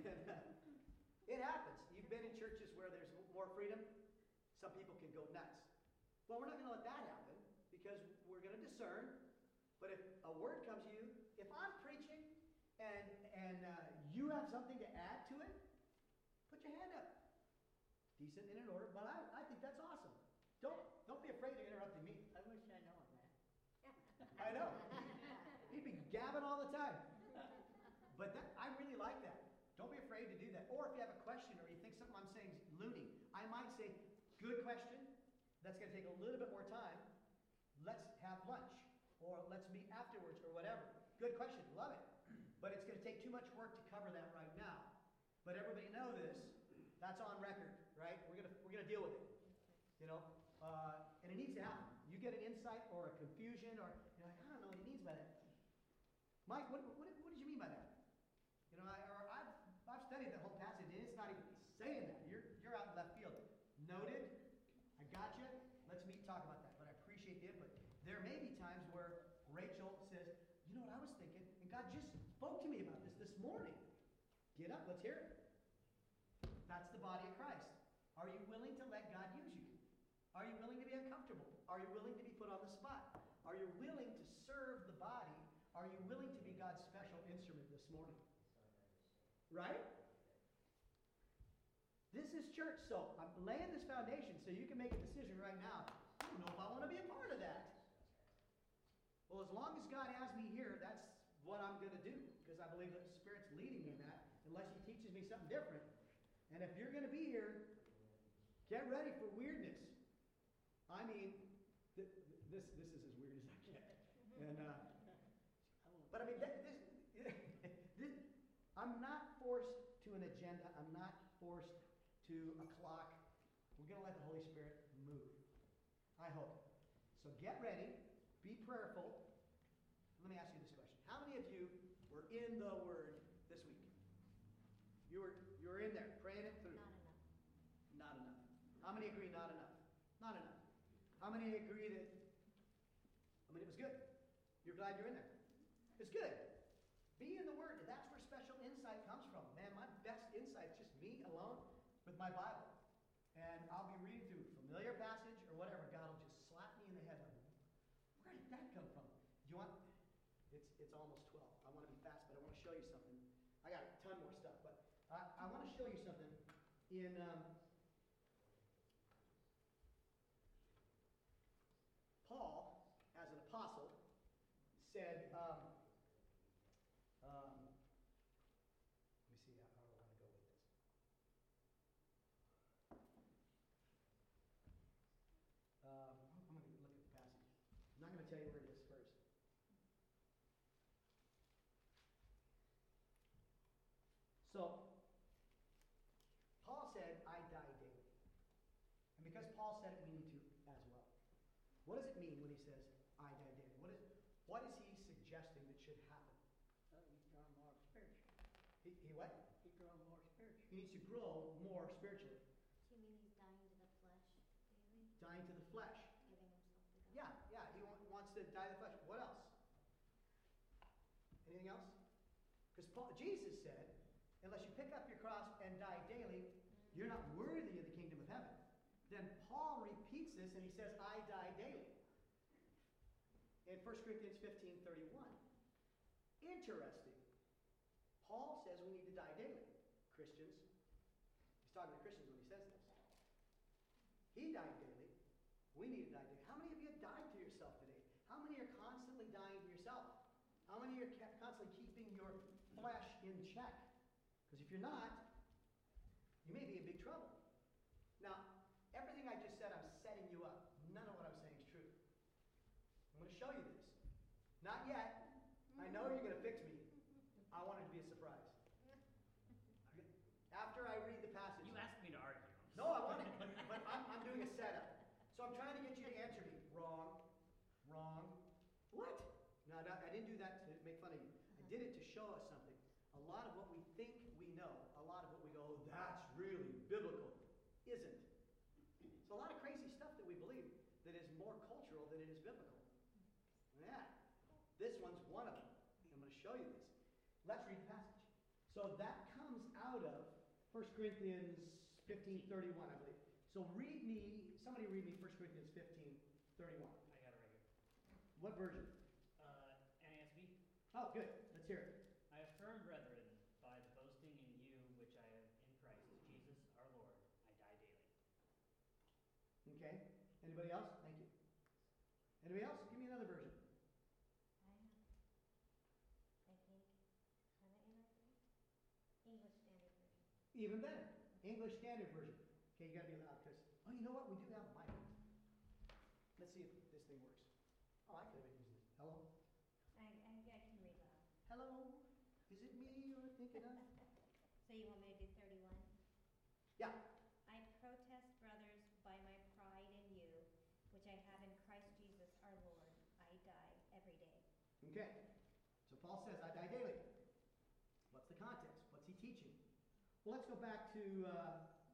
It happens. You've been in churches where there's more freedom. Some people can go nuts. Well, we're not going to let that happen because we're going to discern. But if a word comes to you, if I'm preaching and and uh, you have something to add to it, put your hand up. Decent and in order, but I, I think that's awesome. Don't don't be afraid of interrupting me. I wish I know that. I know. He'd be gabbing all the time. But that, I really like that. Don't be afraid to do that. Or if you have a question or you think something I'm saying is loony, I might say, good question. That's going to take a little bit more time. Let's have lunch. Or let's meet afterwards or whatever. Good question. Love it. But it's going to take too much work to cover that right now. But everybody know this. That's on record, right? We're going to we're going to deal with it. You know? Uh, and it needs to happen. You get an insight or a confusion or, you know, I don't know what he means by that. Mike, what, what, what did you mean by that? You know, I, or I've, I've studied the whole passage, and it's not even saying that. You're, you're out in left field. Noted. I got you. Let's meet and talk about that. But I appreciate the input. There may be times where Rachel says, you know what I was thinking? And God just spoke to me about this this morning. Get up. Let's hear it. That's the body of Christ. Are you willing to let God use you? Are you willing to be uncomfortable? Are you willing to be put on the spot? Are you willing to serve the body? Are you willing to be God's special instrument this morning? Right? This is church, so I'm laying this foundation so you can make a decision right now. I don't know if I want to be a part of that. Well, as long as God has me here, that's what I'm going to do, because I believe that the Spirit's leading me in that, unless He teaches me something different. And if you're going to be here, get ready for weirdness. I mean, th- this this is as weird as I get. And uh, but I mean, that, this, this I'm not forced to an agenda. I'm not forced to a clock. We're going to let the Holy Spirit move. I hope. So get ready. Be prayerful. Let me ask you this question. How many of you were in the Word this week? You were, you were in there, praying it through. Not enough. Not enough. How many agree not enough? Not enough. How many agree that, I mean, it was good? You're glad you're in there? It's good. Be in the Word. That's where special insight comes from. Man, my best insight is just me alone with my Bible. And I'll be reading through a familiar passage or whatever. God will just slap me in the head. Like, where did that come from? Do you want, it's, it's almost twelve. I want to be fast, but I want to show you something. I got a ton more stuff, but I, I want to show you something in um, Paul, as an apostle, said, um, um, let me see how, how I want to go with this. Um, So, Paul said, I die daily. And because Paul said it, we need to as well. What does it mean when he says, I die daily? What is, what is he suggesting that should happen? Uh, he's grown more spiritual. He, he what? He's grown more spiritual. He needs to grow more spiritually. Do you mean he's dying to the flesh daily? Dying to the flesh. Giving himself to God? Yeah, yeah, he wa- wants to die to the flesh. What else? Anything else? Because Jesus said, unless you pick up your cross and die daily, you're not worthy of the kingdom of heaven. Then Paul repeats this and he says, I die daily. In First Corinthians fifteen thirty-one. Interesting. Paul says we need to die daily. Christians. He's talking to Christians when he says this. He died daily. We need to die daily. How many of you have died to yourself today? How many are constantly dying to yourself? How many are kept constantly keeping your flesh in check? Because if you're not, you may be in big trouble. Now, everything I just said, I'm setting you up. None of what I'm saying is true. I'm going to show you this. Not yet. I know you're going to fix me. I want it to be a surprise. After I read the passage. You asked me to argue. No, I want it, but, but I'm, I'm doing a setup. So I'm trying to get you to answer me. Wrong. Wrong. What? No, no, I didn't do that to make fun of you. I did it to show us something. A lot of what we think we know, a lot of what we go, oh, that's really biblical, isn't. It's a lot of crazy stuff that we believe that is more cultural than it is biblical. Yeah. This one's one of them. I'm going to show you this. Let's read the passage. So that comes out of First Corinthians fifteen thirty-one, I believe. So read me, somebody read me First Corinthians fifteen thirty-one. I got it right here. What version? Uh, N A S B. Oh, good. Let's hear it. I affirm, brethren, by the boasting in you which I have in Christ Jesus our Lord, I die daily. Okay. Anybody else? Thank you. Anybody else? Give me another version. I have, I think, have it in our thing? English Standard Version. Even better. English Standard Version. Okay, you gotta be loud, Chris. Oh, you know what? We do have a mic. Let's see if this thing works. Oh, I could have been using this. Hello? I, I, I can read loud. Hello? Is it me you're thinking of? So you want me to do thirty-one? Yeah. I protest, brothers, by my pride in you, which I have in Christ Jesus our Lord. I die every day. Okay. So Paul says, I die daily. What's the context? What's he teaching? Well, let's go back to uh,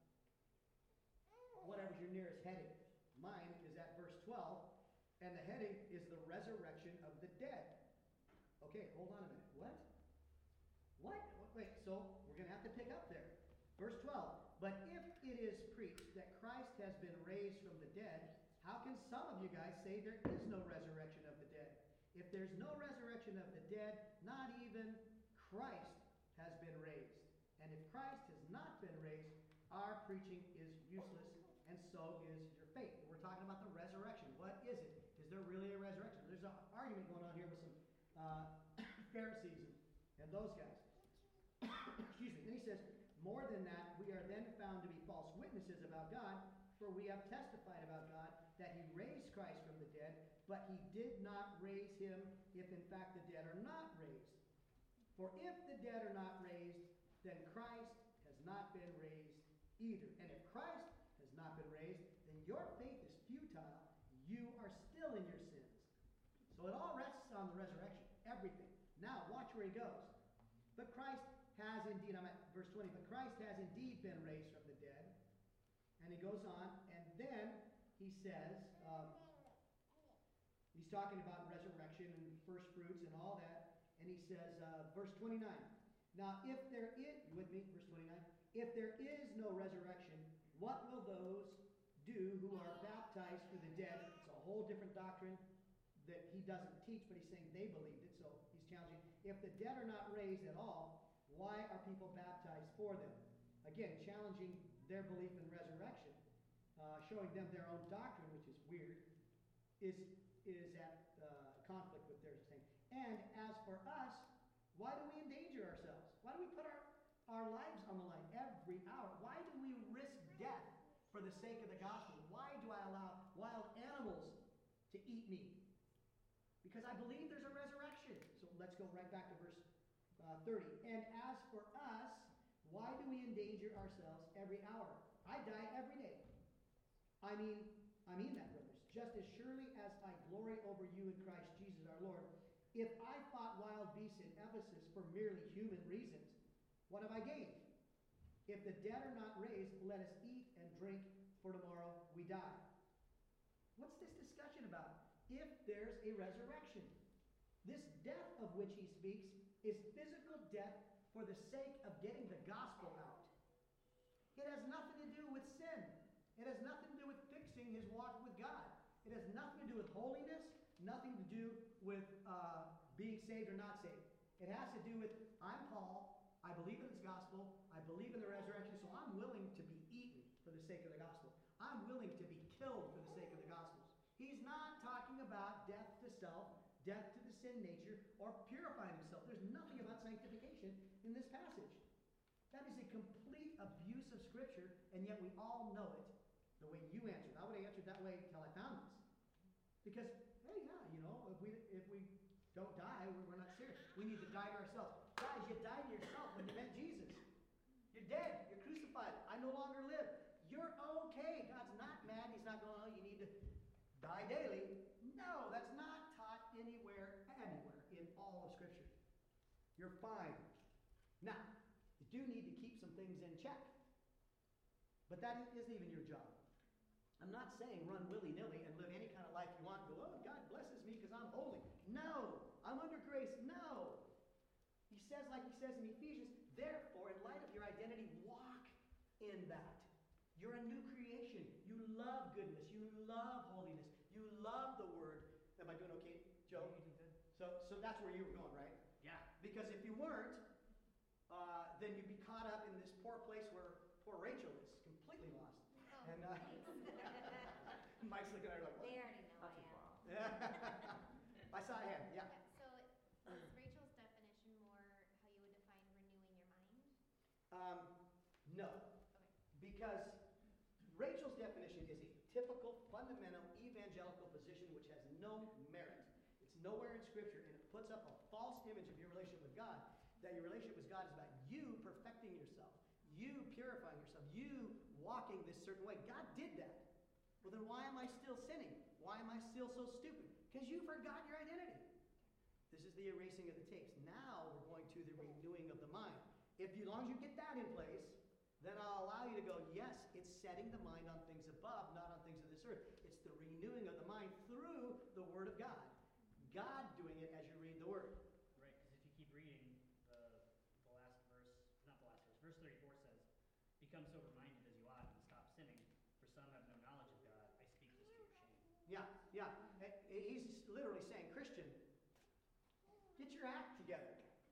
whatever's your nearest heading. Mine is at verse twelve, and the heading is the resurrection of the dead. Okay, hold on a minute. What? What? Wait, so we're going to have to pick up there. Verse twelve. But if it is preached that Christ has been raised from the dead, how can some of you guys say there is no resurrection of the dead? If there's no resurrection of the dead, not even Christ has been raised. And if Christ has not been raised, our preaching is useless, and so is your faith. We're talking about the resurrection. What is it? Is there really a resurrection? There's an argument going on here with some uh, Pharisees and, and those guys. Excuse me. Then he says, more than that, we are then found to be false witnesses about God, for we have testified about God that he raised Christ from the dead, but he did not raise him if in fact the dead are not raised. For if the dead are not raised, then Christ has not been raised either. And if Christ has not been raised, then your faith is futile. You are still in your sins. So it all rests on the resurrection. Everything. Now, watch where he goes. But Christ has indeed, I'm at verse twenty, but Christ has indeed been raised from the dead. And he goes on, and then he says, um, he's talking about resurrection and first fruits and all that. And he says, uh, verse twenty-nine, now if there is, you with me, verse twenty-nine? If there is no resurrection, what will those do who are baptized for the dead? It's a whole different doctrine that he doesn't teach, but he's saying they believed it, so he's challenging. If the dead are not raised at all, why are people baptized for them? Again, challenging their belief in resurrection, uh, showing them their own doctrine, which is weird, is, is at uh, conflict with their saying. And as for us, why do we endanger ourselves? Why do we put our, our lives on the line every hour? Why do we risk death for the sake of the gospel? Why do I allow wild animals to eat me? Because I believe there's a resurrection. So let's go right back to verse uh, thirty. And as for us, Why do we endanger ourselves every hour? I die every day. I mean, I mean that, brothers. Just as surely as I glory over you in Christ Jesus our Lord, if I fought wild beasts in Ephesus for merely human reasons, what have I gained? If the dead are not raised, let us eat and drink, for tomorrow we die. What's this discussion about? If there's a resurrection. This death of which he speaks is physical death for the sake of getting the gospel out. It has nothing to do with sin. It has nothing to do with fixing his walk with God. It has nothing to do with holiness, nothing to do with uh, being saved or not saved. It has to do with, I'm Paul, I believe in this gospel, I believe in the resurrection, so I'm willing to be eaten for the sake of the gospel. I'm willing to be killed for the sake of the gospel. He's not talking about death to self, death to the sin nature, or purifying himself. There's nothing about sanctification in this passage. That is a complete abuse of Scripture, and yet we all know it the way you answered. I would have answered that way until I found this. Because, hey, yeah, you know, if we if we don't die, we're, we're not serious. We need to die to ourselves. Guys, you died to yourself when you met Jesus. You're dead. You're crucified. I no longer live. You're okay. God's not mad. He's not going, oh, you need to die daily. No, that's not taught anywhere, anywhere in all of Scripture. You're fine. Now, you do need to keep some things in check. But that isn't even your job. I'm not saying run willy-nilly and live any kind of life you want and go, oh, God blesses me because I'm holy. No, I'm under grace. No. He says, like he says in Ephesians, therefore, in light of your identity, walk in that. You're a new creation. You love goodness. You love holiness. You love the Word. Am I doing okay, Joe? You did good. So, so that's where you were going, right? Yeah. Because if you weren't, uh, then you'd be caught up in this poor place where poor Rachel is completely lost. Oh, And uh, Mike's looking at her like, what? They already know I am. I saw a hand, yeah. So is Rachel's definition more how you would define renewing your mind? Um, no. Okay. Because Rachel's definition is a typical, fundamental, evangelical position which has no merit. It's nowhere in Scripture, and it puts up a false image of your relationship with God, that your relationship with God is about you perfecting yourself, you purifying yourself, you walking this certain way. God did that. Well, then why am I still sinning? Why am I still so stupid? Because you forgot your identity. This is the erasing of the tapes. Now we're going to the renewing of the mind. If you, as long as you get that in place, then I'll allow you to go, yes, it's setting the mind on things above, not on things of this earth. It's the renewing of the mind through the Word of God. God doing it as you read the Word. Right, because if you keep reading the, the last verse, not the last verse, verse thirty-four says, become sober-minded as you ought and stop sinning, for some have no knowledge of God. I speak this to your shame. Yeah, yeah. He's literally saying, Christian, get your act together.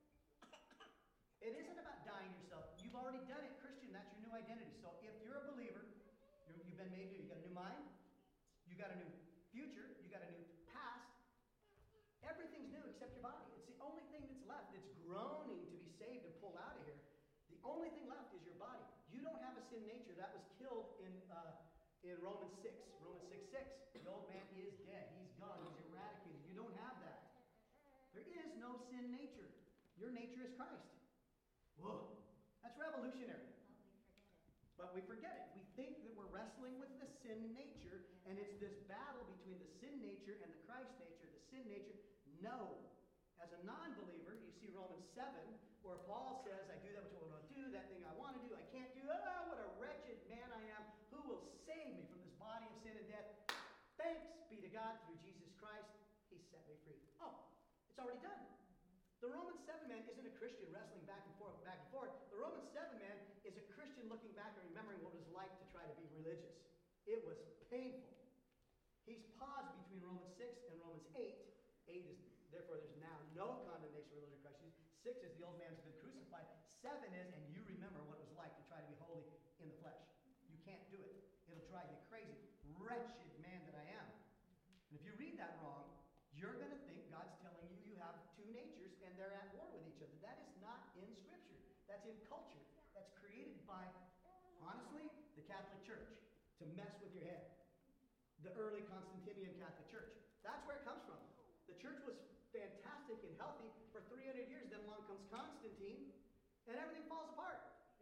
It isn't about dying yourself. You've already done it, Christian. That's your new identity. So if you're a believer, you're, you've been made new. You got a new mind. You got a new future. You got a new past. Everything's new except your body. It's the only thing that's left that's groaning to be saved and pulled out of here. The only thing left is your body. You don't have a sin nature. That was killed in uh, in Romans six. Romans six six. The old man is dead. He's gone. He's eradicated. You don't have that. There is no sin nature. Your nature is Christ. Whoa. That's revolutionary. But we forget it. But we forget it. We think that we're wrestling with the sin nature, and it's this battle between the sin nature and the Christ nature. The sin nature, no. As a non-believer, you see Romans seven, where Paul says, I do that which I want to do, that thing I want to do, I can't do. Oh, what a wretched man I am. Who will save me from this body of sin and death? Thanks be to God through Jesus Christ. He set me free. Oh, it's already done. The Romans seven man isn't a Christian wrestling back and forth, back and forth. The Romans seven man is a Christian looking back and remembering what it was like to try to be religious. It was painful. He's paused between Romans six and Romans eight. eight is, therefore, there's now no condemnation for those in Christ Jesus. six is the old man's been crucified. seven is, and you remember what it was like to try to be holy in the flesh. You can't do it. It'll drive you crazy. Wretched man that I am. And if you read that wrong, you're going to think God's telling you you have two natures and they're at war with each other. That is not in Scripture. That's in culture. That's created by, honestly, the Catholic Church to mess with your head. The early Constantinian Catholic Church. That's where it comes from. The church was fantastic and healthy for three hundred years. Then along comes Constantine, and everything falls apart.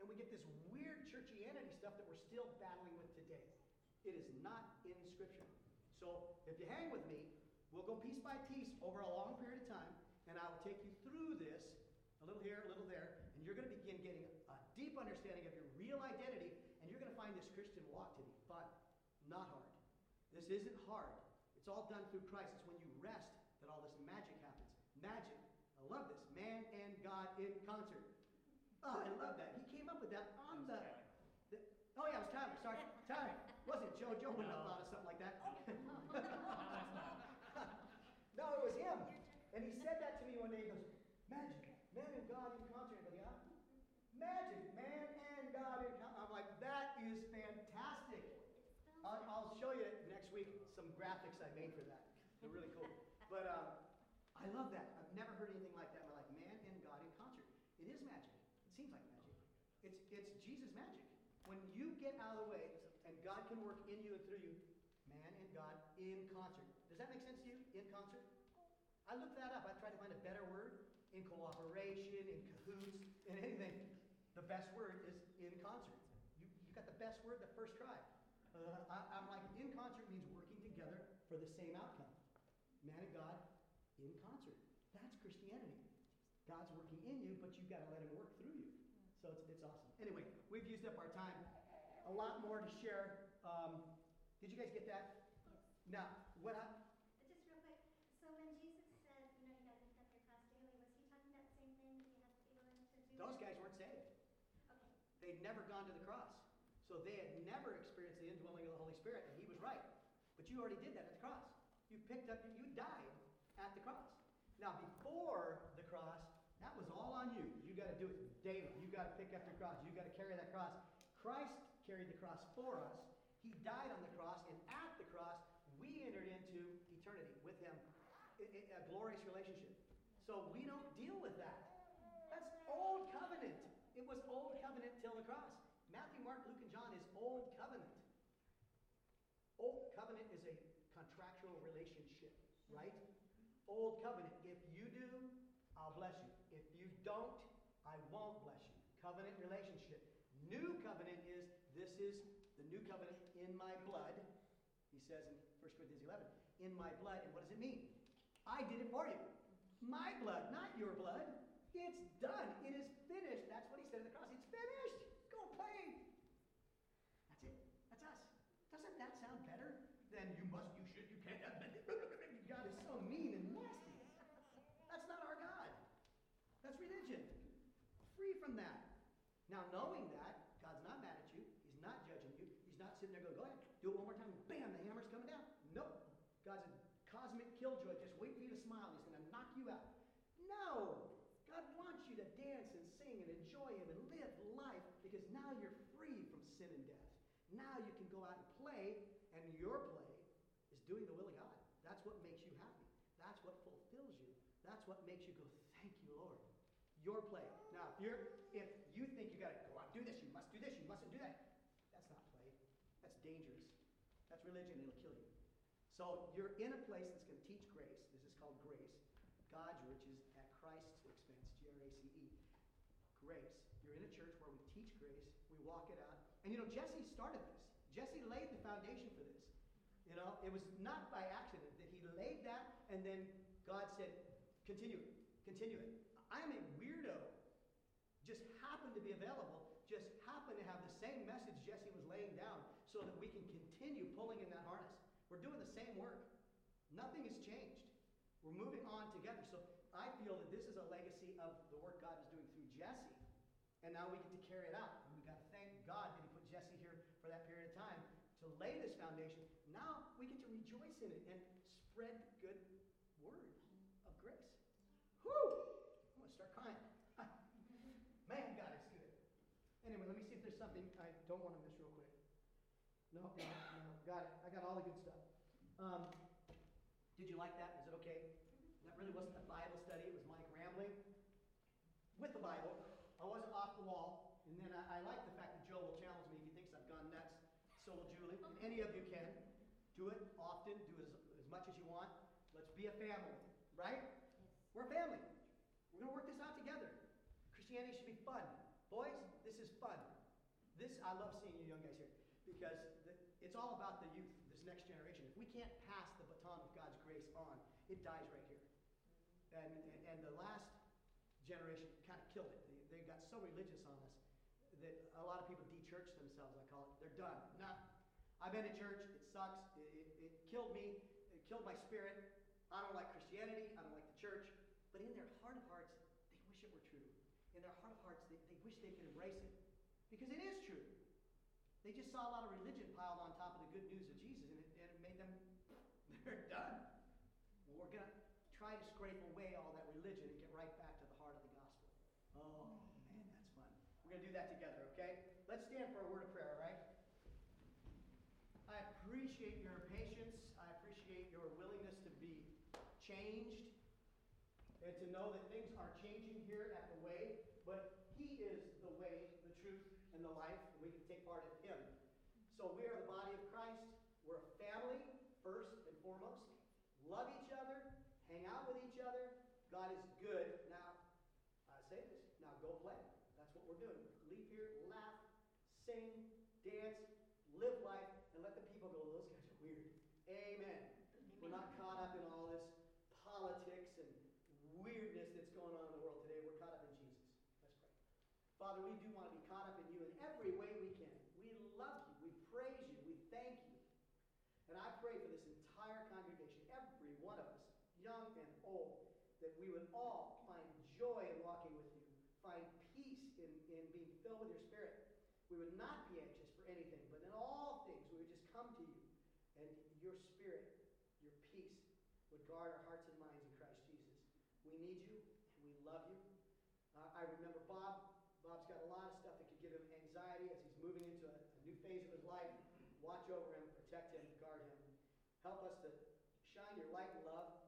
and we get this weird churchianity stuff that we're still battling with today. It is not in Scripture. So if you hang with me, we'll go piece by piece over a long period of time, and I will take you through this, a little here, a little there, and you're going to begin getting a deep understanding of your real identity, and you're going to find this Christian walk to be fun, not hard. This isn't hard. It's all done through Christ. It's when you rest that all this magic happens. Magic. I love this. Man and God in concert. Oh, I love that. He came up with that on the... the oh, yeah, it was Tyler. Sorry. Tyler. Wasn't it Joe? Joe wouldn't have thought of something like that. No, it was him. And he said that to me one day. He goes, magic. Man and God in concert. I go, yeah? Magic. Man and God in concert. I'm like, that is fantastic. I'll, I'll show you next week some graphics I made for that. They're really cool. But um, I love that. I've never heard anything like that in my life. Man and God in concert. It is magic. It seems like magic. It's, it's Jesus magic. When you get out of the way and God can work in you and through you, man and God in concert. Does that make sense to you? In concert? I looked that up. I tried to find a better word. In cooperation, in cahoots, in anything. The best word is in concert. You, you got the best word the first try. Uh, I, I'm like, in concert means working together for the same outcome. Man and God in concert. That's Christianity. God's working in you, but you've got to let him work through you. So it's, it's awesome. Anyway, we've used up our time. A lot more to share. Um, did you guys get that? Yes. Now, what I, But just real quick, so when Jesus said, you know, you got to pick up your cross daily, was he talking about the same thing that you have to be willing to do? those guys weren't saved. Okay. They'd never gone to the cross. So they had never experienced the indwelling of the Holy Spirit, and he was right. But you already did that at the cross. You picked up, you died at the cross. Now, before the cross, that was all on you. You got to do it daily. You got to pick up your cross. You got to carry that cross. Christ carried the cross for us. He died on the cross, and at the cross, we entered into eternity with him, a glorious relationship. So we don't deal with that. That's old covenant. It was old covenant till the cross. Matthew, Mark, Luke, and John is old covenant. Old covenant is a contractual relationship, right? Old covenant. If you do, I'll bless you. If you don't, I won't bless you. Covenant relationship. New covenant is, this is the new covenant in my blood. He says in First Corinthians eleven, in my blood. And what does it mean? I did it for you. My blood, not your blood. It's done. It is finished. That's what he said at the cross. It's finished. Go play. That's it. That's us. Doesn't that sound better than you must, you should, you can't? God is so mean and nasty. That's not our God. That's religion. Free from that. Now, knowing that, God's not mad at you. He's not judging you. He's not sitting there going, go ahead, do it one more time. Bam, the hammer's coming down. Nope. God's a cosmic killjoy. Just wait for you to smile. He's going to knock you out. No. God wants you to dance and sing and enjoy him and live life because now you're free from sin and death. Now you can go out and play, and your play is doing the will of God. That's what makes you happy. That's what fulfills you. That's what makes you go, thank you, Lord. Your play. Now, if you're if you think you got to go out and do this, you must do this, you mustn't do that. That's not play. That's dangerous. That's religion. It'll kill you. So you're in a place that's going to teach grace. This is called grace. God's riches at Christ's expense. G R A C E. Grace. You're in a church where we teach grace. We walk it out. And you know, Jesse started this. Jesse laid the foundation for this. You know, it was not by accident that he laid that, and then God said, continue it, continue it. I'm a weirdo, just happened to be available, just happened to have the same message Jesse was laying down so that we can continue pulling in that harness. We're doing the same work. Nothing has changed. We're moving on together. So I feel that this is a legacy of the work God is doing through Jesse, and now we get to carry it out. And we got to thank God that he put Jesse here for that period of time to lay this foundation. Now we get to rejoice in it and spread the good word of grace. Whew! I'm going to start crying. Man, God is good. Anyway, let me see if there's something I don't want to miss real quick. No, no, no. Got it. I got all the good stuff. Um, did you like that? Is it okay? That really wasn't a Bible study. It was Mike rambling with the Bible. I wasn't off the wall. And then I, I like the fact that Joe will challenge me if he thinks I've gone nuts. So will Julie. And any of you can. Do it often. Do it as, as much as you want. Let's be a family. Right? Yes. We're a family. We're going to work this out together. Christianity should be fun. Boys, this this is fun. This, I love seeing you young guys here because the, it's all about the youth, this next generation. If we can't pass the baton of God's grace on, it dies right here. And, and, and the last generation kind of killed it. They, they got so religious on us that a lot of people de-church themselves, I call it. They're done. Nah. I've been to church. It sucks. It, it, it killed me. It killed my spirit. I don't like Christianity. I don't like the church. But in their heart of hearts, they wish it were true. In their heart of hearts, they, they wish they could embrace it. Because it is true. They just saw a lot of religion piled on top of the good news of Jesus, and it, and it made them, they're done. Well, we're going to try to scrape away all that religion and get right back to the heart of the gospel. Oh, man, that's fun. We're going to do that together, okay? Let's stand for a word of prayer, all right? I appreciate your patience. I appreciate your willingness to be changed and to know that things are changing here at the Way, but He is the way, the truth, and the life, and we can take part in Him. So we are the body of Christ. We're a family, first and foremost. Love each other, hang out with each other. God is good. Now, I say this, now go play. That's what we're doing. Leave here, laugh, sing, dance, live life, and let the people go, those guys are weird. Amen. We're not caught up in all this politics and weirdness that's going on in the world today. We're caught up in Jesus. Let's pray. Father, we do want to be caught up in you in every way we can. We love you. We praise you. We thank you. And I pray for this entire congregation, every one of us, young and old, that we would all find joy in walking with you, find peace in, in being filled with your Spirit. We would not be anxious for anything, but in all things we would just come to you, and your Spirit, your peace, would guard our hearts and minds in Christ Jesus. We need you, and we love you. Uh, I remember Bob. Bob's got a lot of stuff that could give him anxiety as he's moving into a, a new phase of his life. Watch over him, protect him, guard him. Help us to shine your light and love